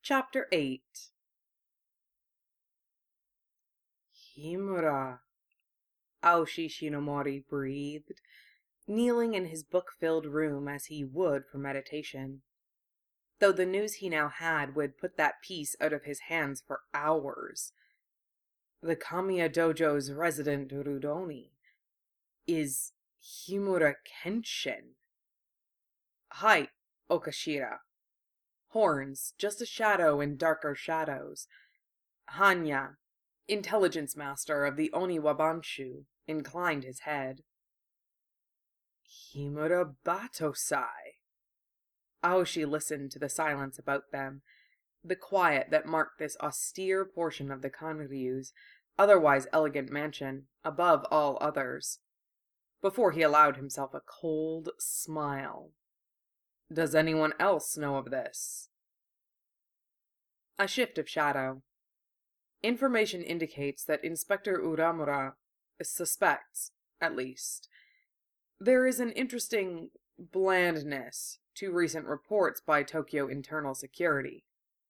Chapter 8. Himura, Aoshi Shinomori breathed, kneeling in his book-filled room as he would for meditation. Though the news he now had would put that peace out of his hands for hours. The Kamiya Dojo's resident Rudoni is Himura Kenshin. Height, Okashira. Horns, just a shadow in darker shadows. Hanya, intelligence master of the Oniwabanshu, inclined his head. Himura Batosai. Aoshi listened to the silence about them, the quiet that marked this austere portion of the Kanryu's otherwise elegant mansion above all others, before he allowed himself a cold smile. Does anyone else know of this? A shift of shadow. Information indicates that Inspector Uramura suspects, at least. There is an interesting blandness to recent reports by Tokyo Internal Security.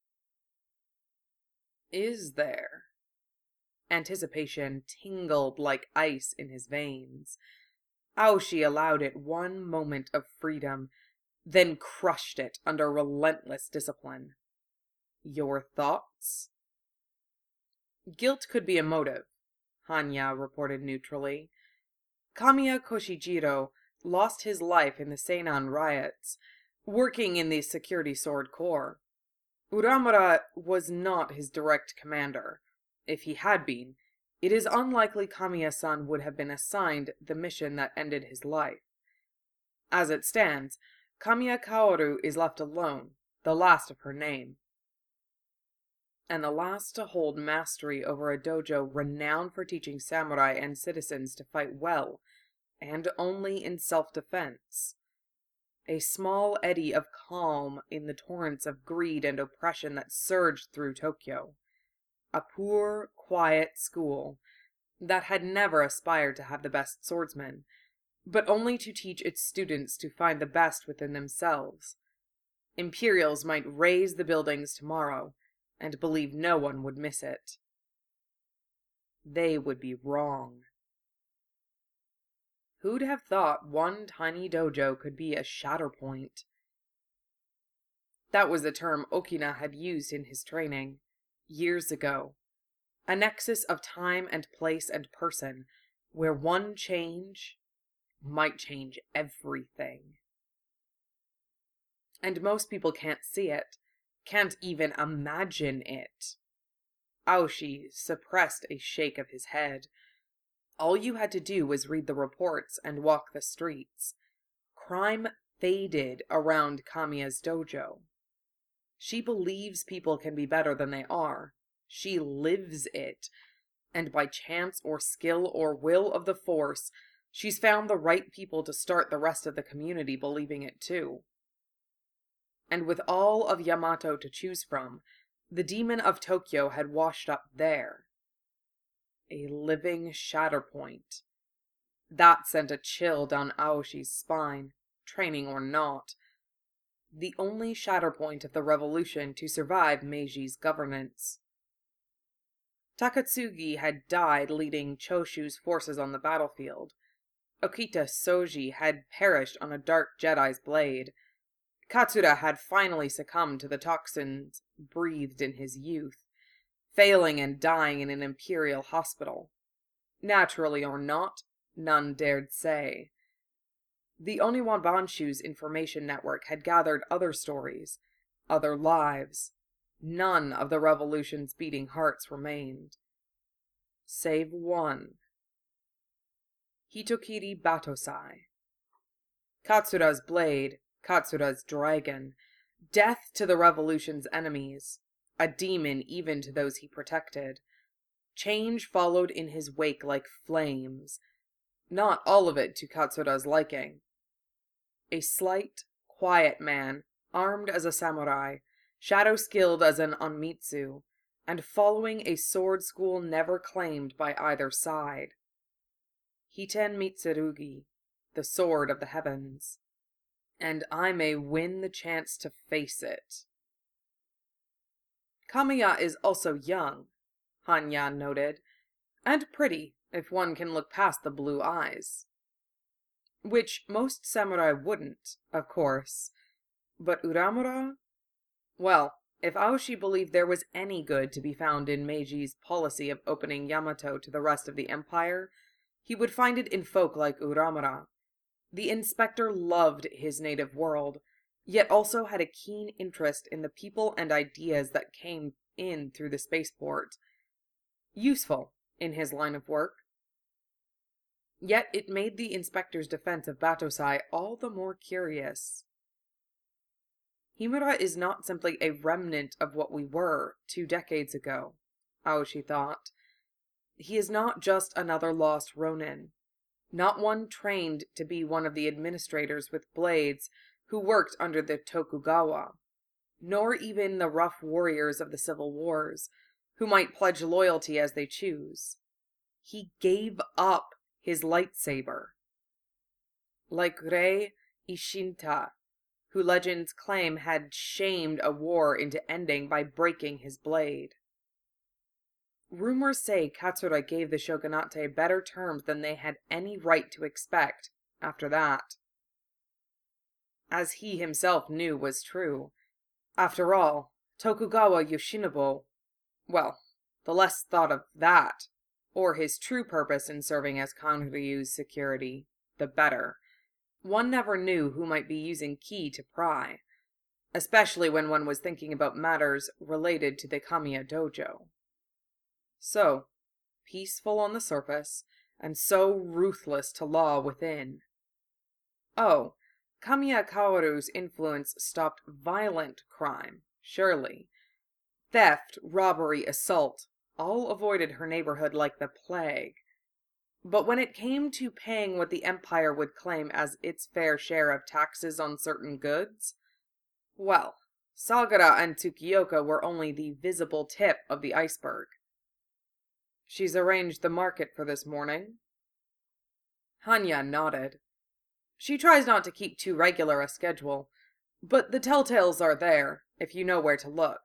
Is there? Anticipation tingled like ice in his veins. Aoshi allowed it one moment of freedom, then crushed it under relentless discipline. Your thoughts? Guilt could be a motive, Hanya reported neutrally. Kamiya Koshijiro lost his life in the Seinan riots, working in the Security Sword Corps. Uramura was not his direct commander. If he had been, it is unlikely Kamiya-san would have been assigned the mission that ended his life. As it stands, Kamiya Kaoru is left alone, the last of her name, and the last to hold mastery over a dojo renowned for teaching samurai and citizens to fight well, and only in self-defense. A small eddy of calm in the torrents of greed and oppression that surged through Tokyo. A poor, quiet school that had never aspired to have the best swordsmen, but only to teach its students to find the best within themselves. Imperials might raze the buildings tomorrow, and believe no one would miss it. They would be wrong. Who'd have thought one tiny dojo could be a shatterpoint? That was the term Okina had used in his training, years ago. A nexus of time and place and person, where one change might change everything. And most people can't see it, can't even imagine it. Aoshi suppressed a shake of his head. All you had to do was read the reports and walk the streets. Crime faded around Kamiya's dojo. She believes people can be better than they are. She lives it. And by chance or skill or will of the force, she's found the right people to start the rest of the community believing it too. And with all of Yamato to choose from, the demon of Tokyo had washed up there. A living shatterpoint. That sent a chill down Aoshi's spine, training or not. The only shatterpoint of the revolution to survive Meiji's governance. Takatsugi had died leading Choshu's forces on the battlefield. Okita Soji had perished on a dark Jedi's blade. Katsura had finally succumbed to the toxins breathed in his youth, failing and dying in an imperial hospital. Naturally or not, none dared say. The Oniwabanshu's information network had gathered other stories, other lives. None of the revolution's beating hearts remained. Save one. Hitokiri Batosai. Katsura's blade, Katsura's dragon. Death to the revolution's enemies. A demon even to those he protected. Change followed in his wake like flames. Not all of it to Katsura's liking. A slight, quiet man, armed as a samurai, shadow-skilled as an onmitsu, and following a sword school never claimed by either side. Hiten Mitsurugi, the sword of the heavens. And I may win the chance to face it. Kamiya is also young, Hanyan noted, and pretty, if one can look past the blue eyes. Which most samurai wouldn't, of course. But Uramura? Well, if Aoshi believed there was any good to be found in Meiji's policy of opening Yamato to the rest of the empire, he would find it in folk like Uramura. The inspector loved his native world, yet also had a keen interest in the people and ideas that came in through the spaceport. Useful in his line of work. Yet it made the inspector's defense of Batosai all the more curious. Himura is not simply a remnant of what we were 2 decades ago, Aoshi thought. He is not just another lost Ronin, not one trained to be one of the administrators with blades who worked under the Tokugawa, nor even the rough warriors of the civil wars, who might pledge loyalty as they choose. He gave up his lightsaber. Like Rei Ishinta, who legends claim had shamed a war into ending by breaking his blade. Rumors say Katsura gave the shogunate better terms than they had any right to expect after that. As he himself knew was true. After all, Tokugawa Yoshinobu, well, the less thought of that, or his true purpose in serving as Kanryu's security, the better. One never knew who might be using ki to pry, especially when one was thinking about matters related to the Kamiya dojo. So, peaceful on the surface, and so ruthless to law within. Oh, Kamiya Kaoru's influence stopped violent crime, surely. Theft, robbery, assault, all avoided her neighborhood like the plague. But when it came to paying what the empire would claim as its fair share of taxes on certain goods, well, Sagara and Tsukioka were only the visible tip of the iceberg. She's arranged the market for this morning? Hanya nodded. She tries not to keep too regular a schedule, but the telltales are there, if you know where to look.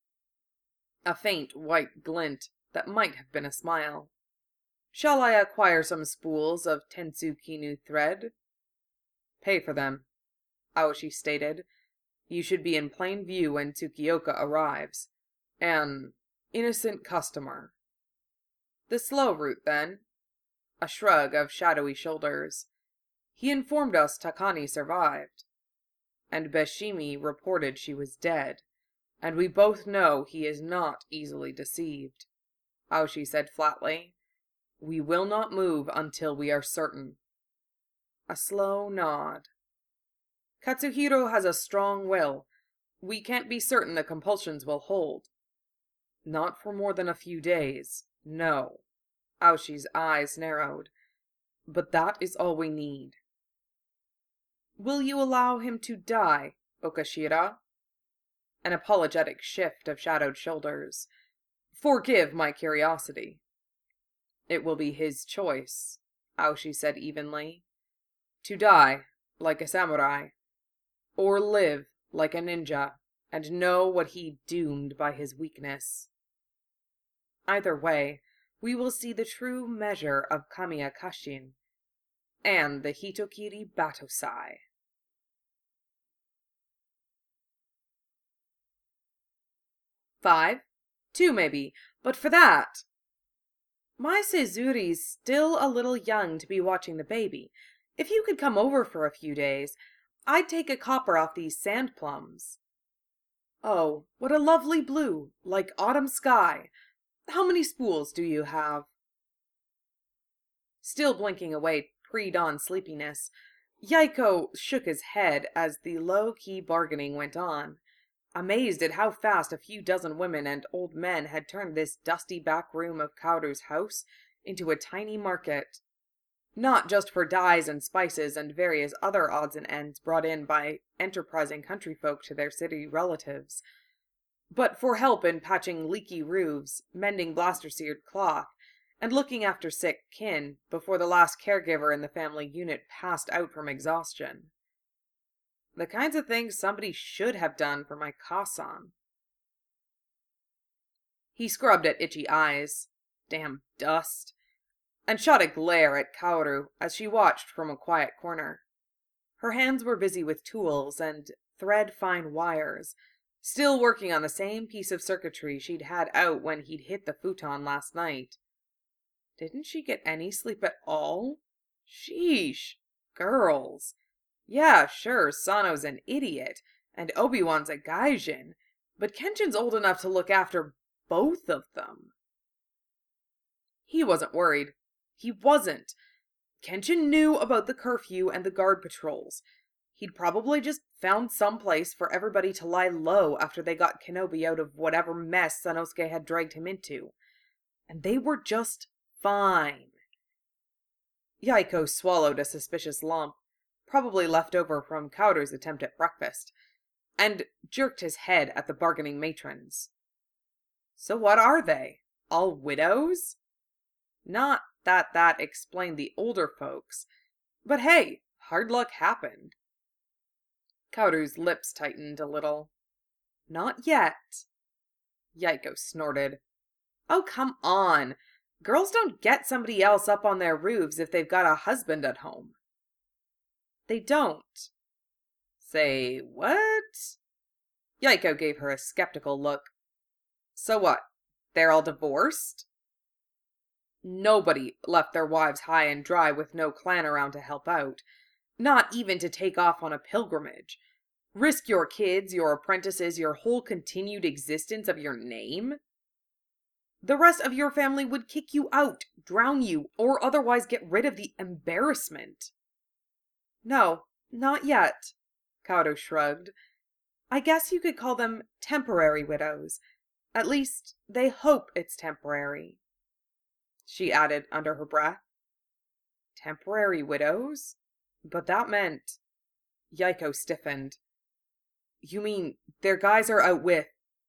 A faint white glint that might have been a smile. Shall I acquire some spools of Tensu Kinu thread? Pay for them, Aoshi stated. You should be in plain view when Tsukioka arrives. An innocent customer. The slow route, then. A shrug of shadowy shoulders. He informed us Takani survived. And Beshimi reported she was dead. And we both know he is not easily deceived. Aoshi said flatly. We will not move until we are certain. A slow nod. Katsuhiro has a strong will. We can't be certain the compulsions will hold. Not for more than a few days, no. Aoshi's eyes narrowed. But that is all we need. Will you allow him to die, Okashira? An apologetic shift of shadowed shoulders. Forgive my curiosity. It will be his choice, Aoshi said evenly. To die, like a samurai. Or live, like a ninja, and know what he doomed by his weakness. Either way, we will see the true measure of Kamiya Kashin, and the Hitokiri Batosai. 5? 2 maybe, but for that... My Seizuri's still a little young to be watching the baby. If you could come over for a few days, I'd take a copper off these sand plums. Oh, what a lovely blue, like autumn sky. How many spools do you have? Still blinking away pre-dawn sleepiness, Yaiko shook his head as the low-key bargaining went on, amazed at how fast a few dozen women and old men had turned this dusty back room of Kaoru's house into a tiny market. Not just for dyes and spices and various other odds and ends brought in by enterprising country folk to their city relatives, but for help in patching leaky roofs, mending blaster-seared cloth, and looking after sick kin before the last caregiver in the family unit passed out from exhaustion. The kinds of things somebody should have done for my Kasan. He scrubbed at itchy eyes. Damn dust. And shot a glare at Kaoru as she watched from a quiet corner. Her hands were busy with tools and thread-fine wires, still working on the same piece of circuitry she'd had out when he'd hit the futon last night. Didn't she get any sleep at all? Sheesh. Girls. Yeah, sure, Sano's an idiot, and Obi-Wan's a gaijin, but Kenshin's old enough to look after both of them. He wasn't worried. He wasn't. Kenshin knew about the curfew and the guard patrols. He'd probably just found some place for everybody to lie low after they got Kenobi out of whatever mess Sanosuke had dragged him into. And they were just fine. Yaiko swallowed a suspicious lump, probably left over from Kaoru's attempt at breakfast, and jerked his head at the bargaining matrons. So what are they? All widows? Not that explained the older folks, but hey, hard luck happened. Kaoru's lips tightened a little. Not yet. Yaiko snorted. Oh, come on. Girls don't get somebody else up on their roofs if they've got a husband at home. They don't. Say what? Yaiko gave her a skeptical look. So what? They're all divorced? Nobody left their wives high and dry with no clan around to help out, not even to take off on a pilgrimage. Risk your kids, your apprentices, your whole continued existence of your name? The rest of your family would kick you out, drown you, or otherwise get rid of the embarrassment. No, not yet, Kaoru shrugged. I guess you could call them temporary widows. At least, they hope it's temporary. She added under her breath. Temporary widows? But that meant... Yaiko stiffened. You mean their guys are out with...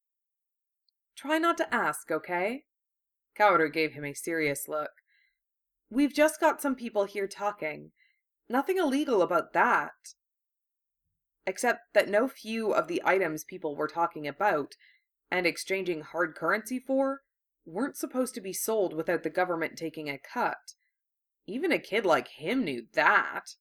Try not to ask, okay? Kaoru gave him a serious look. We've just got some people here talking. Nothing illegal about that. Except that no few of the items people were talking about, and exchanging hard currency for, weren't supposed to be sold without the government taking a cut. Even a kid like him knew that.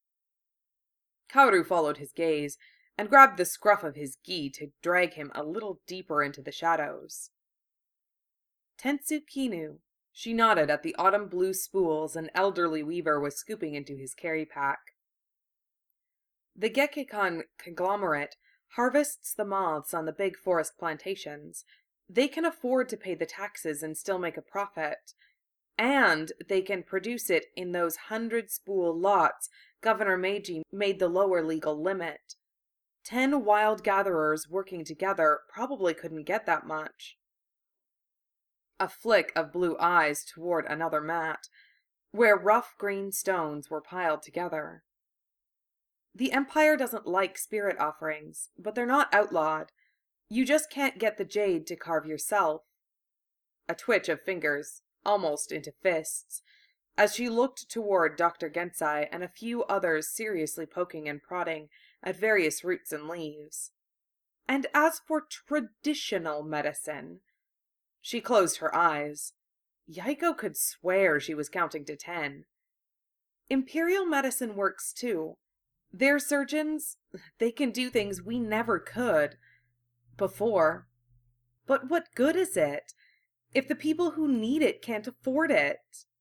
Kaoru followed his gaze, and grabbed the scruff of his gi to drag him a little deeper into the shadows. Tensu Kinu. She nodded at the autumn blue spools an elderly weaver was scooping into his carry pack. The Gekkeikan conglomerate harvests the moths on the big forest plantations. They can afford to pay the taxes and still make a profit. And they can produce it in those 100-spool lots Governor Meiji made the lower legal limit. 10 wild gatherers working together probably couldn't get that much. A flick of blue eyes toward another mat, where rough green stones were piled together. The Empire doesn't like spirit offerings, but they're not outlawed. You just can't get the jade to carve yourself. A twitch of fingers, almost into fists, as she looked toward Dr. Gensai and a few others seriously poking and prodding at various roots and leaves. And as for traditional medicine... She closed her eyes. Yaiko could swear she was counting to 10. Imperial medicine works too. Their surgeons, they can do things we never could. Before. But what good is it, if the people who need it can't afford it?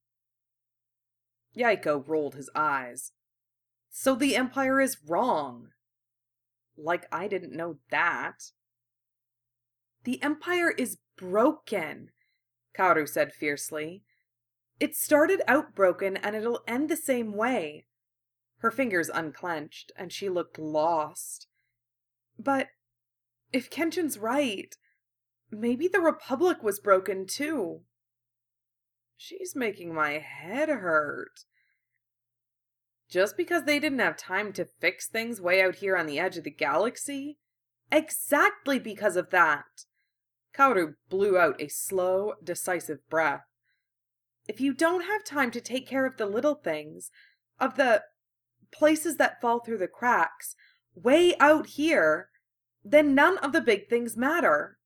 Yaiko rolled his eyes. So the Empire is wrong. Like I didn't know that. The Empire is broken, Kaoru said fiercely. It started out broken and it'll end the same way. Her fingers unclenched and she looked lost. But if Kenshin's right, maybe the Republic was broken too. She's making my head hurt. Just because they didn't have time to fix things way out here on the edge of the galaxy? Exactly because of that! Kaoru blew out a slow, decisive breath. If you don't have time to take care of the little things, of the places that fall through the cracks, way out here, then none of the big things matter.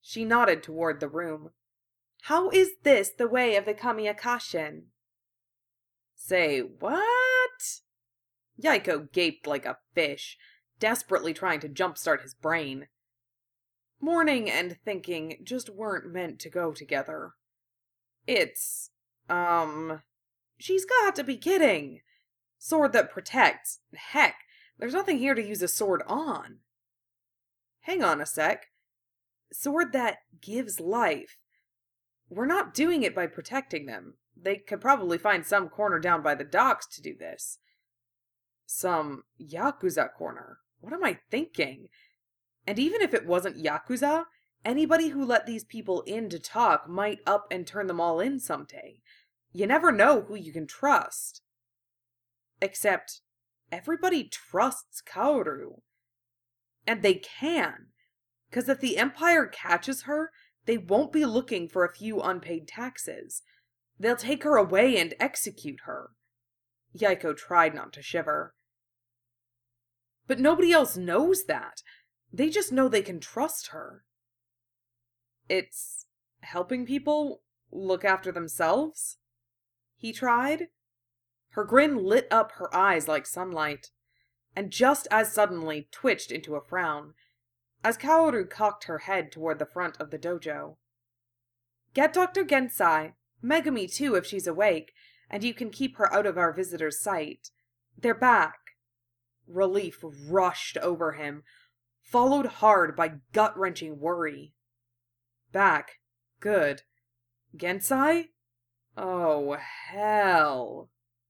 She nodded toward the room. "How is this the way of the Kamiakashin?" "Say what?" Yaiko gaped like a fish, desperately trying to jumpstart his brain. Mourning and thinking just weren't meant to go together. It's, she's got to be kidding. Sword that protects. Heck, there's nothing here to use a sword on. Hang on a sec. Sword that gives life. We're not doing it by protecting them. They could probably find some corner down by the docks to do this. Some Yakuza corner. What am I thinking? And even if it wasn't Yakuza, anybody who let these people in to talk might up and turn them all in someday. You never know who you can trust. Except, everybody trusts Kaoru. And they can. Because if the Empire catches her, they won't be looking for a few unpaid taxes. They'll take her away and execute her. Yaiko tried not to shiver. But nobody else knows that. They just know they can trust her. It's helping people look after themselves? He tried. Her grin lit up her eyes like sunlight, and just as suddenly twitched into a frown, as Kaoru cocked her head toward the front of the dojo. "Get Dr. Gensai, Megumi too if she's awake, and you can keep her out of our visitor's sight. They're back." Relief rushed over him, followed hard by gut-wrenching worry. Back. Good. Gensai? Oh, hell.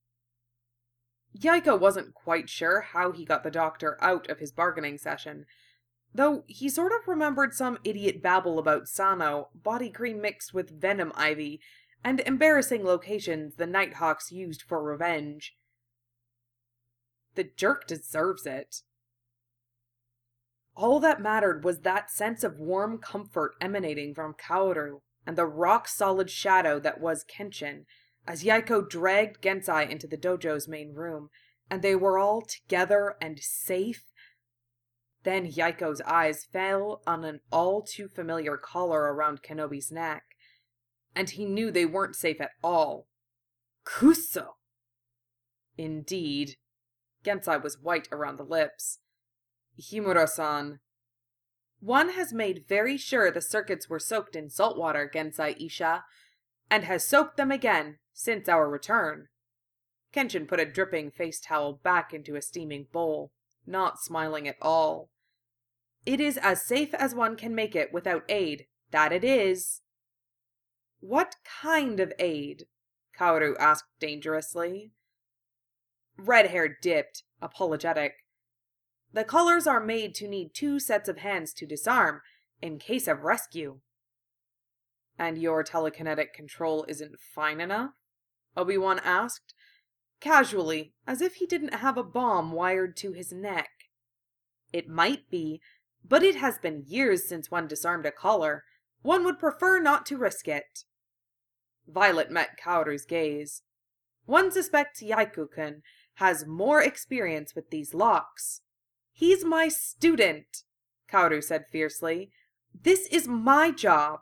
Yaiko wasn't quite sure how he got the doctor out of his bargaining session, though he sort of remembered some idiot babble about Sano, body cream mixed with venom ivy, and embarrassing locations the Nighthawks used for revenge. The jerk deserves it. All that mattered was that sense of warm comfort emanating from Kaoru and the rock-solid shadow that was Kenshin, as Yaiko dragged Gensai into the dojo's main room, and they were all together and safe. Then Yaiko's eyes fell on an all-too-familiar collar around Kenobi's neck, and he knew they weren't safe at all. Kuso! Indeed. Gensai was white around the lips. Himura-san. One has made very sure the circuits were soaked in salt water, Gensai Isha, and has soaked them again since our return. Kenshin put a dripping face towel back into a steaming bowl, not smiling at all. It is as safe as one can make it without aid, that it is. What kind of aid? Kaoru asked dangerously. Red Hair dipped, apologetic. The collars are made to need 2 sets of hands to disarm, in case of rescue. And your telekinetic control isn't fine enough? Obi-Wan asked, casually, as if he didn't have a bomb wired to his neck. It might be, but it has been years since one disarmed a collar. One would prefer not to risk it. Violet met Kaoru's gaze. One suspects Yaiko-kun has more experience with these locks. He's my student, Kaoru said fiercely. This is my job.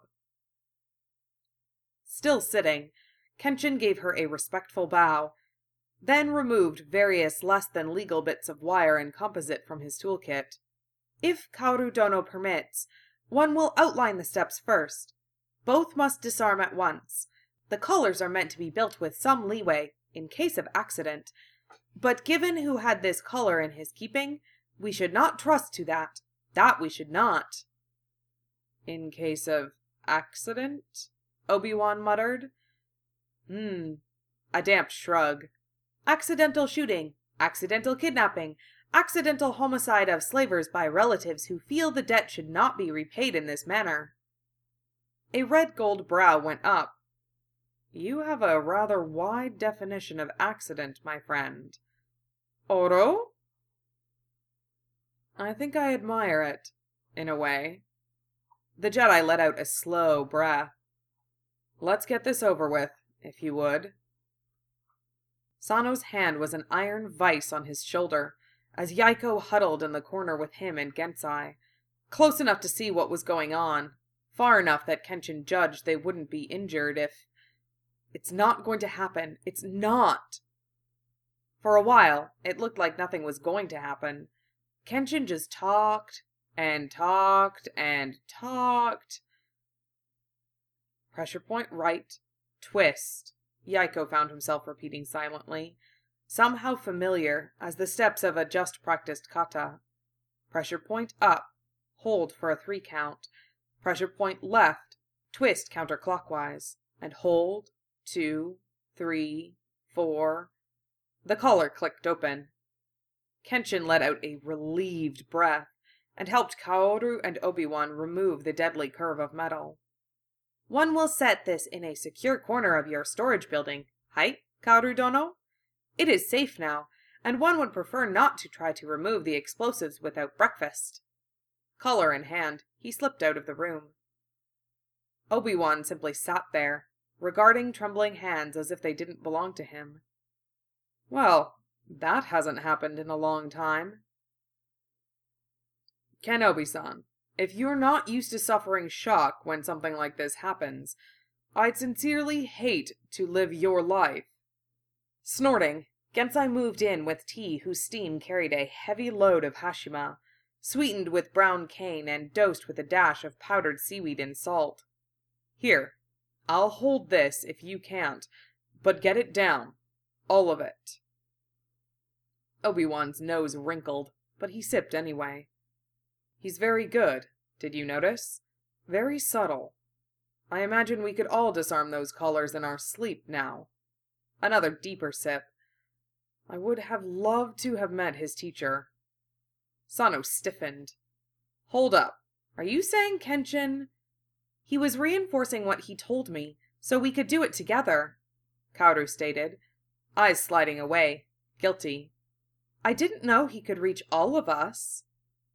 Still sitting, Kenshin gave her a respectful bow, then removed various less than legal bits of wire and composite from his toolkit. If Kaoru Dono permits, one will outline the steps first. Both must disarm at once. The collars are meant to be built with some leeway, in case of accident, but given who had this collar in his keeping, we should not trust to that. That we should not. In case of accident? Obi-Wan muttered. A damp shrug. Accidental shooting, accidental kidnapping, accidental homicide of slavers by relatives who feel the debt should not be repaid in this manner. A red gold brow went up. You have a rather wide definition of accident, my friend. Oro? I think I admire it, in a way. The Jedi let out a slow breath. Let's get this over with, if you would. Sano's hand was an iron vice on his shoulder, as Yaiko huddled in the corner with him and Gensai, close enough to see what was going on, far enough that Kenshin judged they wouldn't be injured if... It's not going to happen. It's not. For a while, it looked like nothing was going to happen. Kenshin just talked and talked and talked. Pressure point right. Twist. Yaiko found himself repeating silently, somehow familiar as the steps of a just-practiced kata. Pressure point up. Hold for a 3 count. Pressure point left. Twist counterclockwise. And hold. 2, 3, 4. The collar clicked open. Kenshin let out a relieved breath and helped Kaoru and Obi-Wan remove the deadly curve of metal. One will set this in a secure corner of your storage building, right, Kaoru Dono? It is safe now, and one would prefer not to try to remove the explosives without breakfast. Collar in hand, he slipped out of the room. Obi-Wan simply sat there, regarding trembling hands as if they didn't belong to him. Well, that hasn't happened in a long time. Kenobi-san, if you're not used to suffering shock when something like this happens, I'd sincerely hate to live your life. Snorting, Gensai moved in with tea whose steam carried a heavy load of hashima, sweetened with brown cane and dosed with a dash of powdered seaweed and salt. Here, I'll hold this if you can't, but get it down. All of it. Obi-Wan's nose wrinkled, but he sipped anyway. He's very good, did you notice? Very subtle. I imagine we could all disarm those collars in our sleep now. Another deeper sip. I would have loved to have met his teacher. Sano stiffened. Hold up. Are you saying Kenshin? He was reinforcing what he told me, so we could do it together, Kaoru stated, eyes sliding away, guilty. I didn't know he could reach all of us.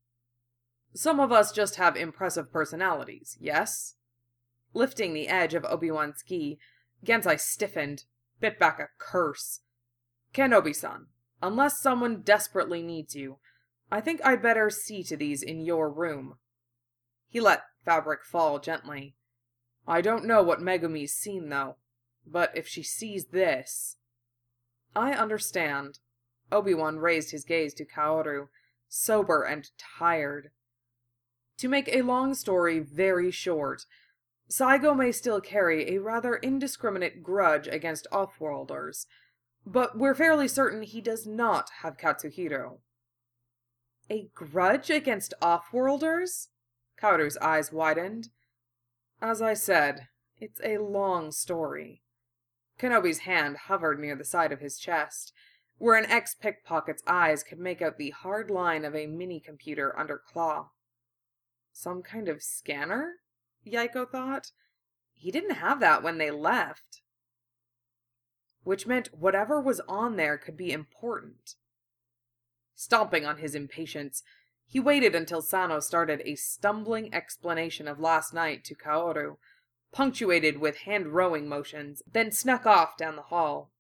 Some of us just have impressive personalities, yes? Lifting the edge of Obi-Wan's gi, Gensai stiffened, bit back a curse. Kenobi-san, unless someone desperately needs you, I think I'd better see to these in your room. He let fabric fall gently. I don't know what Megumi's seen, though, but if she sees this... I understand. Obi-Wan raised his gaze to Kaoru, sober and tired. To make a long story very short, Saigo may still carry a rather indiscriminate grudge against Offworlders, but we're fairly certain he does not have Katsuhiro. A grudge against Offworlders? Kaoru's eyes widened. As I said, it's a long story. Kenobi's hand hovered near the side of his chest, where an ex-pickpocket's eyes could make out the hard line of a mini-computer under claw. Some kind of scanner? Yaiko thought. He didn't have that when they left. Which meant whatever was on there could be important. Stomping on his impatience, he waited until Sano started a stumbling explanation of last night to Kaoru, punctuated with hand-rowing motions, then snuck off down the hall.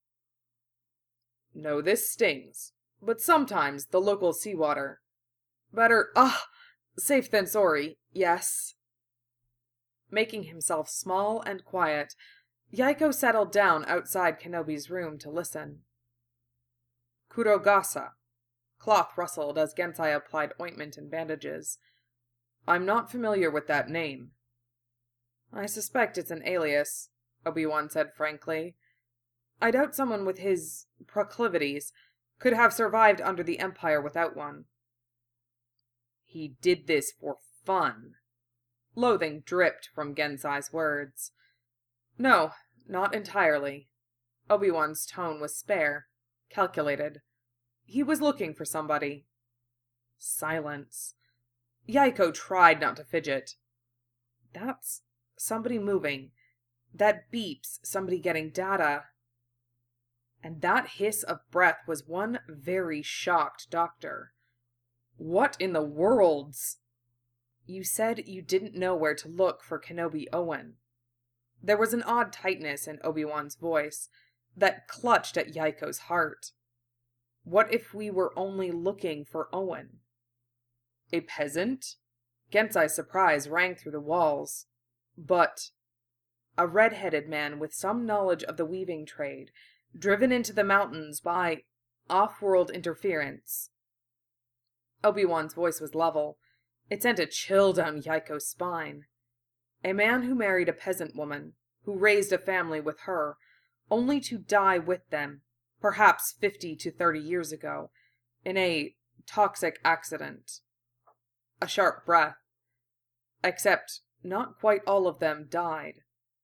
No, this stings, but sometimes the local seawater. Better, safe than sorry, yes. Making himself small and quiet, Yaiko settled down outside Kenobi's room to listen. Kurogasa. Cloth rustled as Gensai applied ointment and bandages. I'm not familiar with that name. I suspect it's an alias, Obi-Wan said frankly. I doubt someone with his proclivities could have survived under the Empire without one. He did this for fun. Loathing dripped from Gensai's words. No, not entirely. Obi-Wan's tone was spare, calculated. He was looking for somebody. Silence. Yaiko tried not to fidget. That's somebody moving. That beeps somebody getting data. And that hiss of breath was one very shocked doctor. What in the world's... You said you didn't know where to look for Kenobi Owen. There was an odd tightness in Obi-Wan's voice that clutched at Yaiko's heart. What if we were only looking for Owen? A peasant? Gensai's surprise rang through the walls. But a red-headed man with some knowledge of the weaving trade, driven into the mountains by off-world interference. Obi-Wan's voice was level. It sent a chill down Yaiko's spine. A man who married a peasant woman, who raised a family with her, only to die with them, perhaps 50 to 30 years ago, in a toxic accident. A sharp breath. Except not quite all of them died.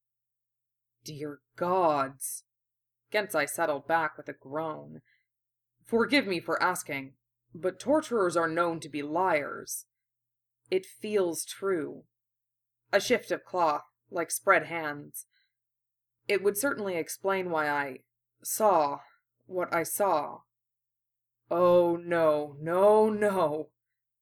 Dear gods. Gensai settled back with a groan. Forgive me for asking, but torturers are known to be liars. It feels true. A shift of cloth, like spread hands. It would certainly explain why I saw what I saw. Oh, no, no, no.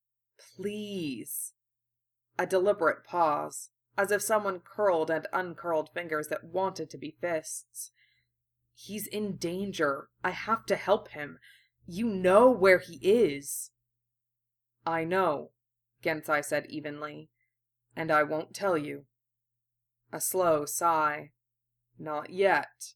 Please. A deliberate pause, as if someone curled and uncurled fingers that wanted to be fists. He's in danger. I have to help him. You know where he is. I know, Gensai said evenly, and I won't tell you. A slow sigh. Not yet.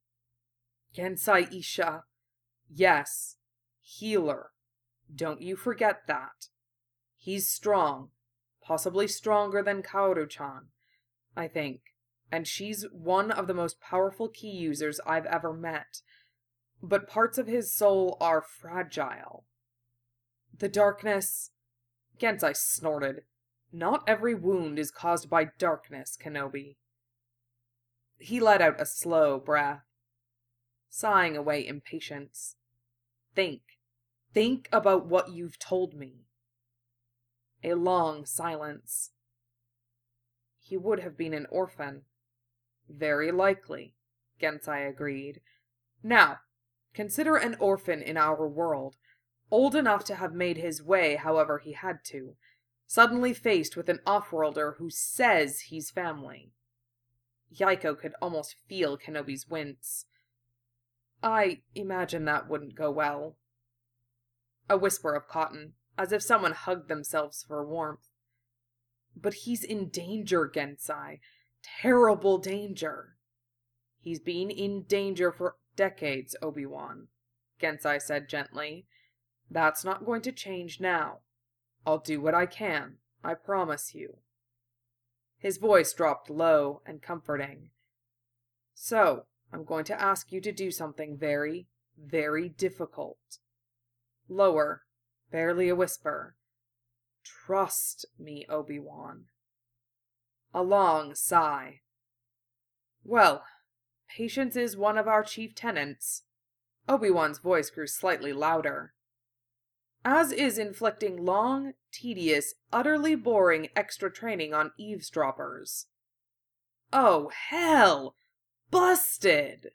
Gensai Isha. Yes. Healer. Don't you forget that. He's strong. Possibly stronger than Kaoru-chan, I think. And she's one of the most powerful ki users I've ever met. But parts of his soul are fragile. The darkness... Gensai snorted. Not every wound is caused by darkness, Kenobi. He let out a slow breath, sighing away impatience. Think. Think about what you've told me. A long silence. He would have been an orphan. Very likely, Gensai agreed. Now, consider an orphan in our world, old enough to have made his way however he had to, suddenly faced with an off-worlder who says he's family. Yaiko could almost feel Kenobi's wince. I imagine that wouldn't go well. A whisper of cotton, as if someone hugged themselves for warmth. But he's in danger, Gensai. Terrible danger. He's been in danger for decades, Obi-Wan, Gensai said gently. That's not going to change now. I'll do what I can, I promise you. His voice dropped low and comforting. So, I'm going to ask you to do something very, very difficult. Lower, barely a whisper. Trust me, Obi-Wan. A long sigh. Well, patience is one of our chief tenets. Obi-Wan's voice grew slightly louder. As is inflicting long, tedious, utterly boring extra training on eavesdroppers. Oh, hell! Busted!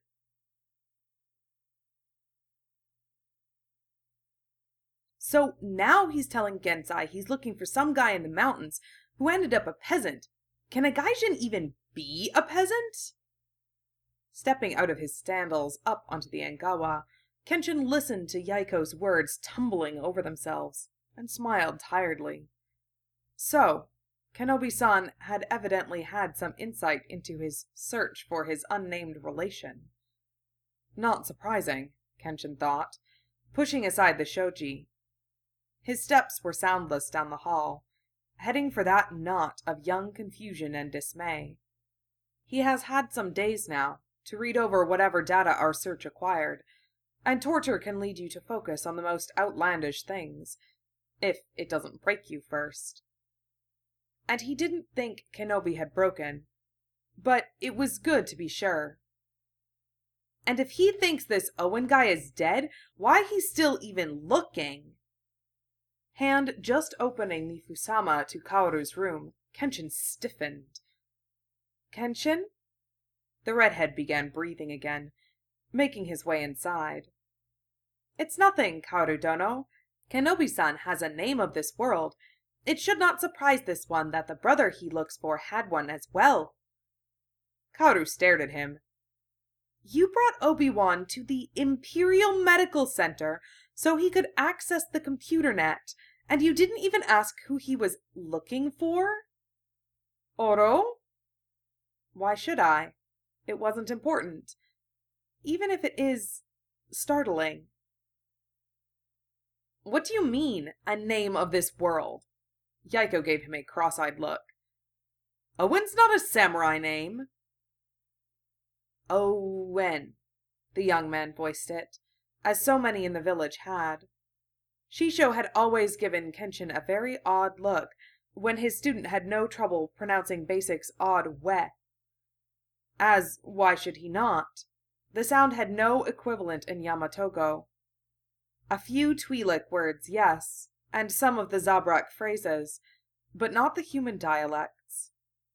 So now he's telling Gensai he's looking for some guy in the mountains who ended up a peasant. Can a Gaijin even be a peasant? Stepping out of his sandals up onto the Angawa, Kenshin listened to Yaiko's words tumbling over themselves, and smiled tiredly. So, Kenobi-san had evidently had some insight into his search for his unnamed relation. Not surprising, Kenshin thought, pushing aside the shoji. His steps were soundless down the hall, heading for that knot of young confusion and dismay. He has had some days now to read over whatever data our search acquired, and torture can lead you to focus on the most outlandish things, if it doesn't break you first. And he didn't think Kenobi had broken, but it was good to be sure. And if he thinks this Owen guy is dead, why he's still even looking? Hand just opening the Fusama to Kaoru's room, Kenshin stiffened. Kenshin? The redhead began breathing again, making his way inside. It's nothing, Kaoru-dono. Kenobi-san has a name of this world. It should not surprise this one that the brother he looks for had one as well. Kaoru stared at him. You brought Obi-Wan to the Imperial Medical Center so he could access the computer net, And you didn't even ask who he was looking for? Oro? Why should I? It wasn't important. Even if it is startling. What do you mean, a name of this world? Yaiko gave him a cross-eyed look. Owen's not a samurai name. Owen, the young man voiced it, as so many in the village had. Shisho had always given Kenshin a very odd look when his student had no trouble pronouncing Basic's odd we. As, why should he not? The sound had no equivalent in Yamatogo. A few Twi'lek words, yes, and some of the Zabrak phrases, but not the human dialects.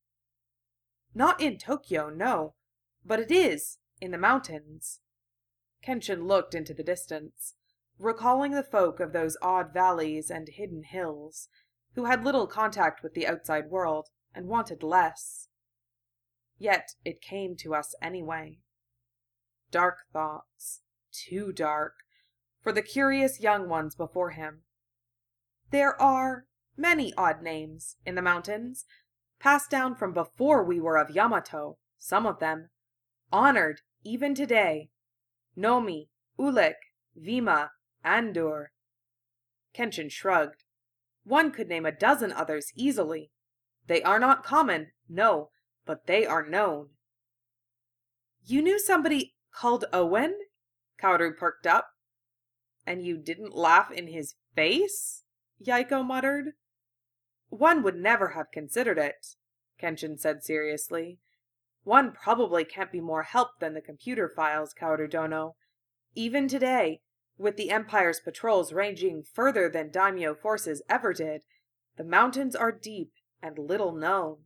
Not in Tokyo, no, but it is, in the mountains. Kenshin looked into the distance, recalling the folk of those odd valleys and hidden hills, who had little contact with the outside world, and wanted less. Yet it came to us anyway. Dark thoughts, too dark, for the curious young ones before him. There are many odd names in the mountains, passed down from before we were of Yamato, some of them, honored even today. Nomi, Ulek, Vima, Andur. Kenshin shrugged. One could name a dozen others easily. They are not common, no, but they are known. You knew somebody called Owen? Kaoru perked up. And you didn't laugh in his face? Yaiko muttered. One would never have considered it, Kenshin said seriously. One probably can't be more helped than the computer files, Kaoru Dono. Even today, with the Empire's patrols ranging further than daimyo forces ever did, the mountains are deep and little known.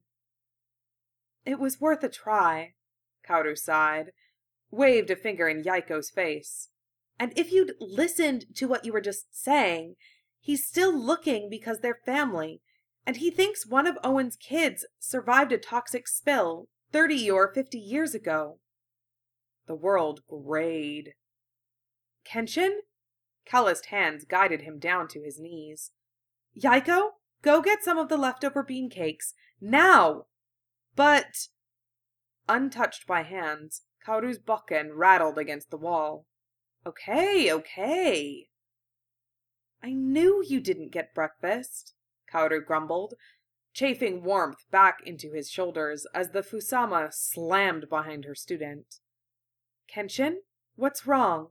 It was worth a try, Kaoru sighed, waved a finger in Yaiko's face. And if you'd listened to what you were just saying, he's still looking because they're family, and he thinks one of Owen's kids survived a toxic spill 30 or 50 years ago. The world grayed. Kenshin? Calloused hands guided him down to his knees. Yaiko, go get some of the leftover bean cakes. Now! But... Untouched by hands, Kaoru's bokken rattled against the wall. Okay. I knew you didn't get breakfast, Kaoru grumbled, chafing warmth back into his shoulders as the Fusama slammed behind her student. Kenshin, what's wrong?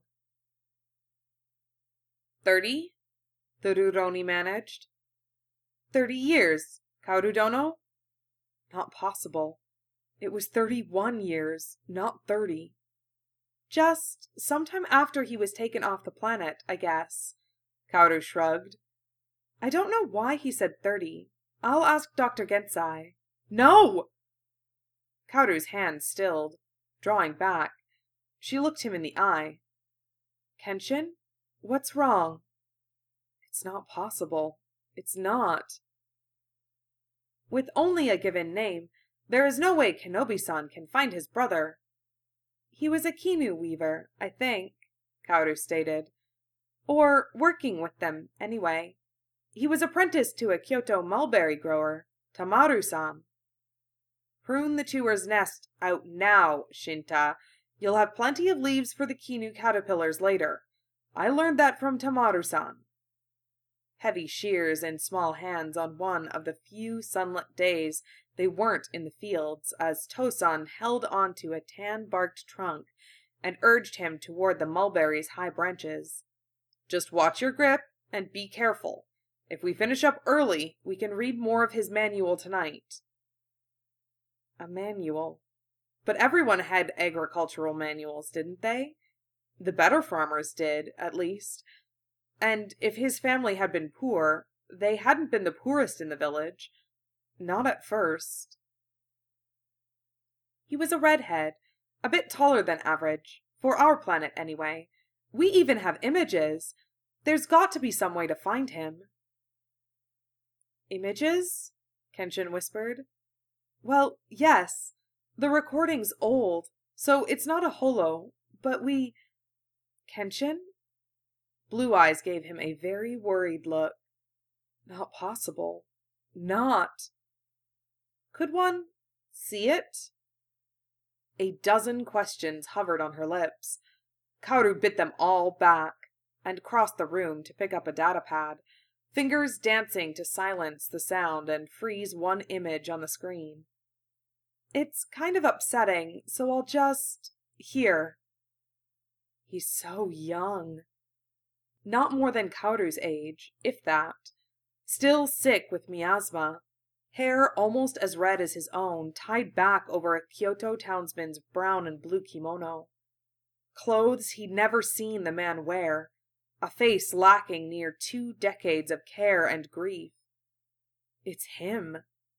30? The Rurouni managed. 30 years, Kaoru Dono? Not possible. It was 31 years, not 30. Just sometime after he was taken off the planet, I guess. Kaoru shrugged. I don't know why he said 30. I'll ask Dr. Gensai. No! Kaoru's hand stilled, drawing back. She looked him in the eye. Kenshin? What's wrong? It's not possible. It's not. With only a given name, there is no way Kenobi-san can find his brother. He was a Kinu weaver, I think, Kaoru stated. Or working with them, anyway. He was apprenticed to a Kyoto mulberry grower, Tamaru-san. Prune the chewer's nest out now, Shinta. You'll have plenty of leaves for the Kinu caterpillars later. I learned that from Tamaru-san. Heavy shears in small hands on one of the few sunlit days they weren't in the fields as Tosan held onto a tan-barked trunk and urged him toward the mulberry's high branches. Just watch your grip and be careful. If we finish up early, we can read more of his manual tonight. A manual. But everyone had agricultural manuals, didn't they? The better farmers did, at least. And if his family had been poor, they hadn't been the poorest in the village. Not at first. He was a redhead, a bit taller than average, for our planet anyway. We even have images. There's got to be some way to find him. Images? Kenshin whispered. Well, yes. The recording's old, so it's not a holo, but we... Kenshin? Blue Eyes gave him a very worried look. Not possible. Not. Could one see it? A dozen questions hovered on her lips. Kaoru bit them all back and crossed the room to pick up a datapad, fingers dancing to silence the sound and freeze one image on the screen. It's kind of upsetting, so I'll just... Here. He's so young. Not more than Kaoru's age, if that. Still sick with miasma. Hair almost as red as his own, tied back over a Kyoto townsman's brown and blue kimono. Clothes he'd never seen the man wear. A face lacking near 2 decades of care and grief. It's him.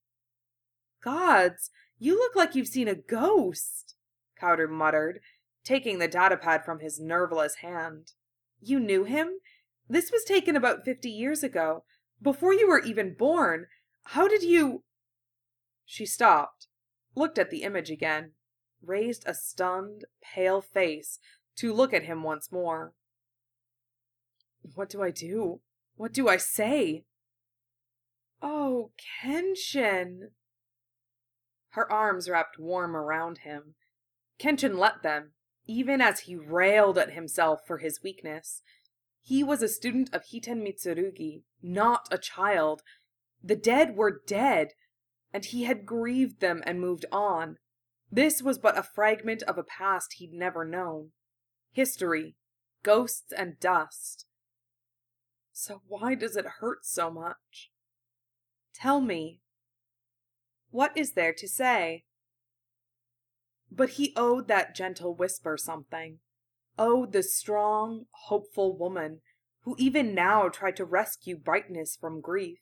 Gods, you look like you've seen a ghost, Kaoru muttered, taking the datapad from his nerveless hand. You knew him? This was taken about 50 years ago, before you were even born. How did you... She stopped, looked at the image again, raised a stunned, pale face to look at him once more. What do I do? What do I say? Oh, Kenshin! Her arms wrapped warm around him. Kenshin let them, even as he railed at himself for his weakness. He was a student of Hiten Mitsurugi, not a child. The dead were dead, and he had grieved them and moved on. This was but a fragment of a past he'd never known. History, ghosts and dust. So why does it hurt so much? Tell me. What is there to say? But he owed that gentle whisper something. Owed the strong, hopeful woman who even now tried to rescue brightness from grief.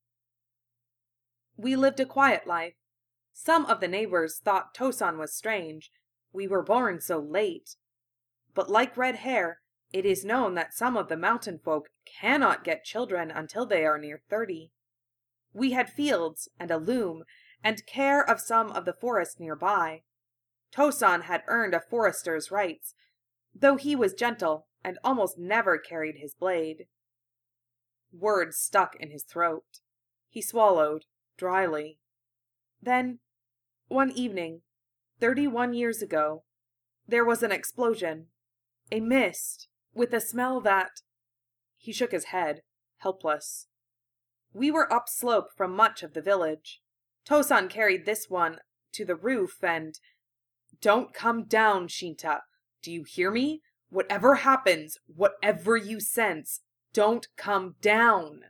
We lived a quiet life. Some of the neighbors thought Tosan was strange. We were born so late. But like red hair, it is known that some of the mountain folk cannot get children until they are near 30. We had fields and a loom and care of some of the forest nearby. Tosan had earned a forester's rights, though he was gentle and almost never carried his blade. Words stuck in his throat. He swallowed, dryly. Then, one evening, 31 years ago, there was an explosion. A mist, with a smell that... He shook his head, helpless. We were upslope from much of the village. Tosan carried this one to the roof and... Don't come down, Shinta. Do you hear me? Whatever happens, whatever you sense, don't come down.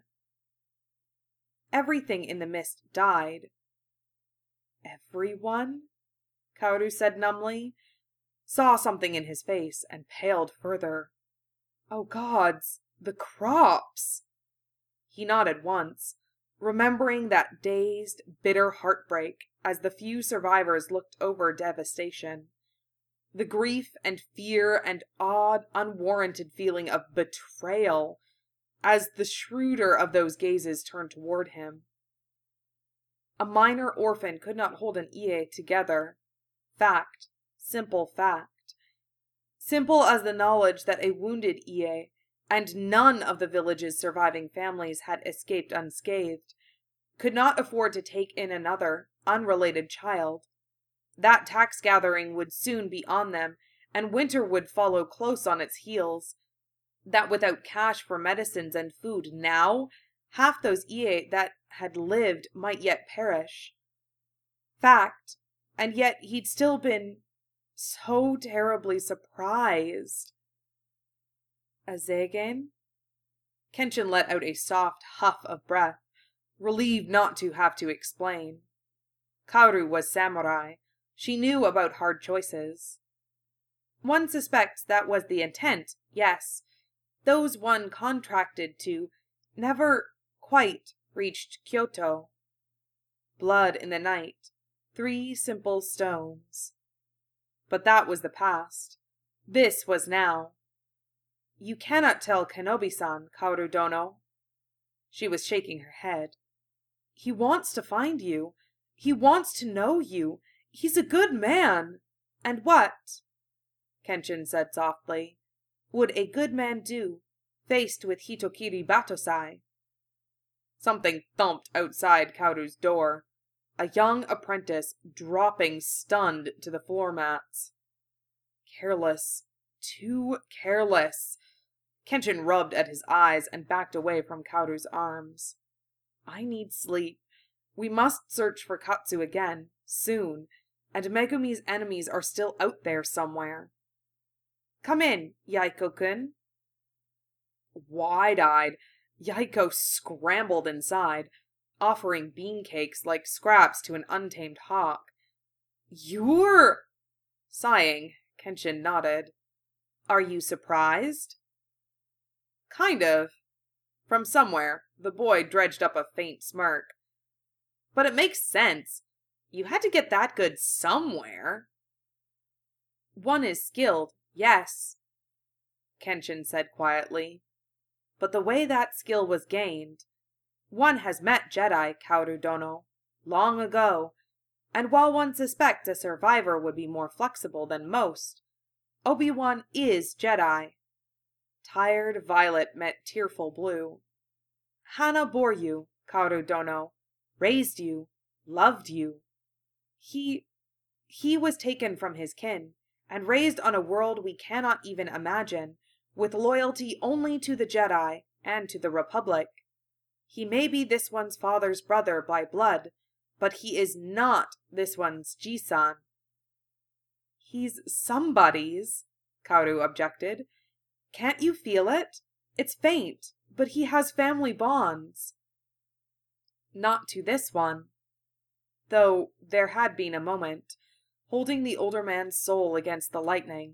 Everything in the mist died. Everyone? Kaoru said numbly, saw something in his face, and paled further. Oh gods, the crops! He nodded once, remembering that dazed, bitter heartbreak as the few survivors looked over devastation. The grief and fear and odd, unwarranted feeling of betrayal as the shrewder of those gazes turned toward him. A minor orphan could not hold an Ie together. Fact. Simple fact. Simple as the knowledge that a wounded Ie, and none of the village's surviving families had escaped unscathed, could not afford to take in another, unrelated child. That tax gathering would soon be on them, and winter would follow close on its heels. That without cash for medicines and food now, half those Ie that had lived might yet perish. Fact, and yet he'd still been so terribly surprised. Azegen? Kenshin let out a soft huff of breath, relieved not to have to explain. Kaoru was samurai. She knew about hard choices. One suspects that was the intent, yes. Those one contracted to never quite reached Kyoto. Blood in the night. 3 simple stones. But that was the past. This was now. You cannot tell Kenobi-san, Kaoru Dono. She was shaking her head. He wants to find you. He wants to know you. He's a good man. And what, Kenshin said softly, would a good man do, faced with Hitokiri Batosai? Something thumped outside Kaoru's door. A young apprentice dropping stunned to the floor mats. Careless. Too careless. Kenshin rubbed at his eyes and backed away from Kaoru's arms. I need sleep. We must search for Katsu again, soon, and Megumi's enemies are still out there somewhere. Come in, Yaiko-kun. Wide-eyed, Yaiko scrambled inside, offering bean cakes like scraps to an untamed hawk. You're... Sighing, Kenshin nodded. Are you surprised? Kind of. From somewhere, the boy dredged up a faint smirk. But it makes sense. You had to get that good somewhere. One is skilled, yes, Kenshin said quietly. But the way that skill was gained, one has met Jedi, Kaoru Dono, long ago, and while one suspects a survivor would be more flexible than most, Obi-Wan is Jedi. Tired violet met tearful blue. Hana bore you, Kaoru Dono, raised you, loved you. He was taken from his kin, and raised on a world we cannot even imagine, with loyalty only to the Jedi and to the Republic. He may be this one's father's brother by blood, but he is not this one's Ji-san. He's somebody's, Kaoru objected. Can't you feel it? It's faint, but he has family bonds. Not to this one. Though there had been a moment, holding the older man's soul against the lightning.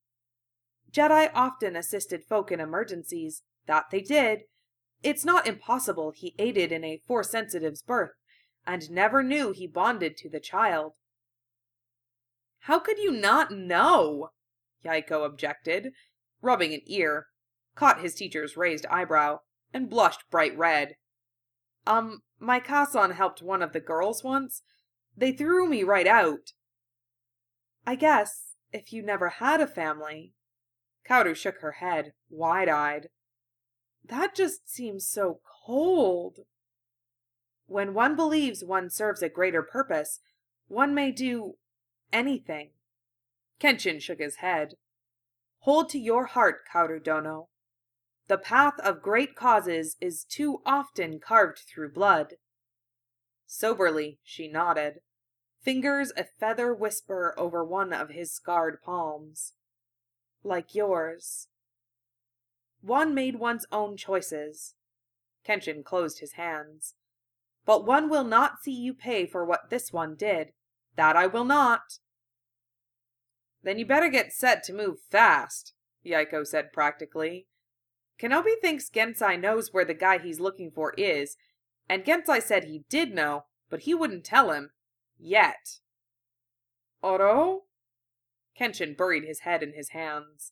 Jedi often assisted folk in emergencies, that they did. It's not impossible he aided in a Force-sensitive's birth, and never knew he bonded to the child. How could you not know? Yaiko objected, rubbing an ear, caught his teacher's raised eyebrow, and blushed bright red. My Kasan helped one of the girls once. They threw me right out. I guess, if you never had a family... Kaoru shook her head, wide-eyed. That just seems so cold. When one believes one serves a greater purpose, one may do anything. Kenshin shook his head. Hold to your heart, Kaoru Dono. The path of great causes is too often carved through blood. Soberly, she nodded, fingers a feather whisper over one of his scarred palms. Like yours. One made one's own choices. Kenshin closed his hands. But one will not see you pay for what this one did. That I will not. Then you better get set to move fast, Yaiko said practically. Kenobi thinks Gensai knows where the guy he's looking for is, and Gensai said he did know, but he wouldn't tell him. Yet. Oro? Kenshin buried his head in his hands.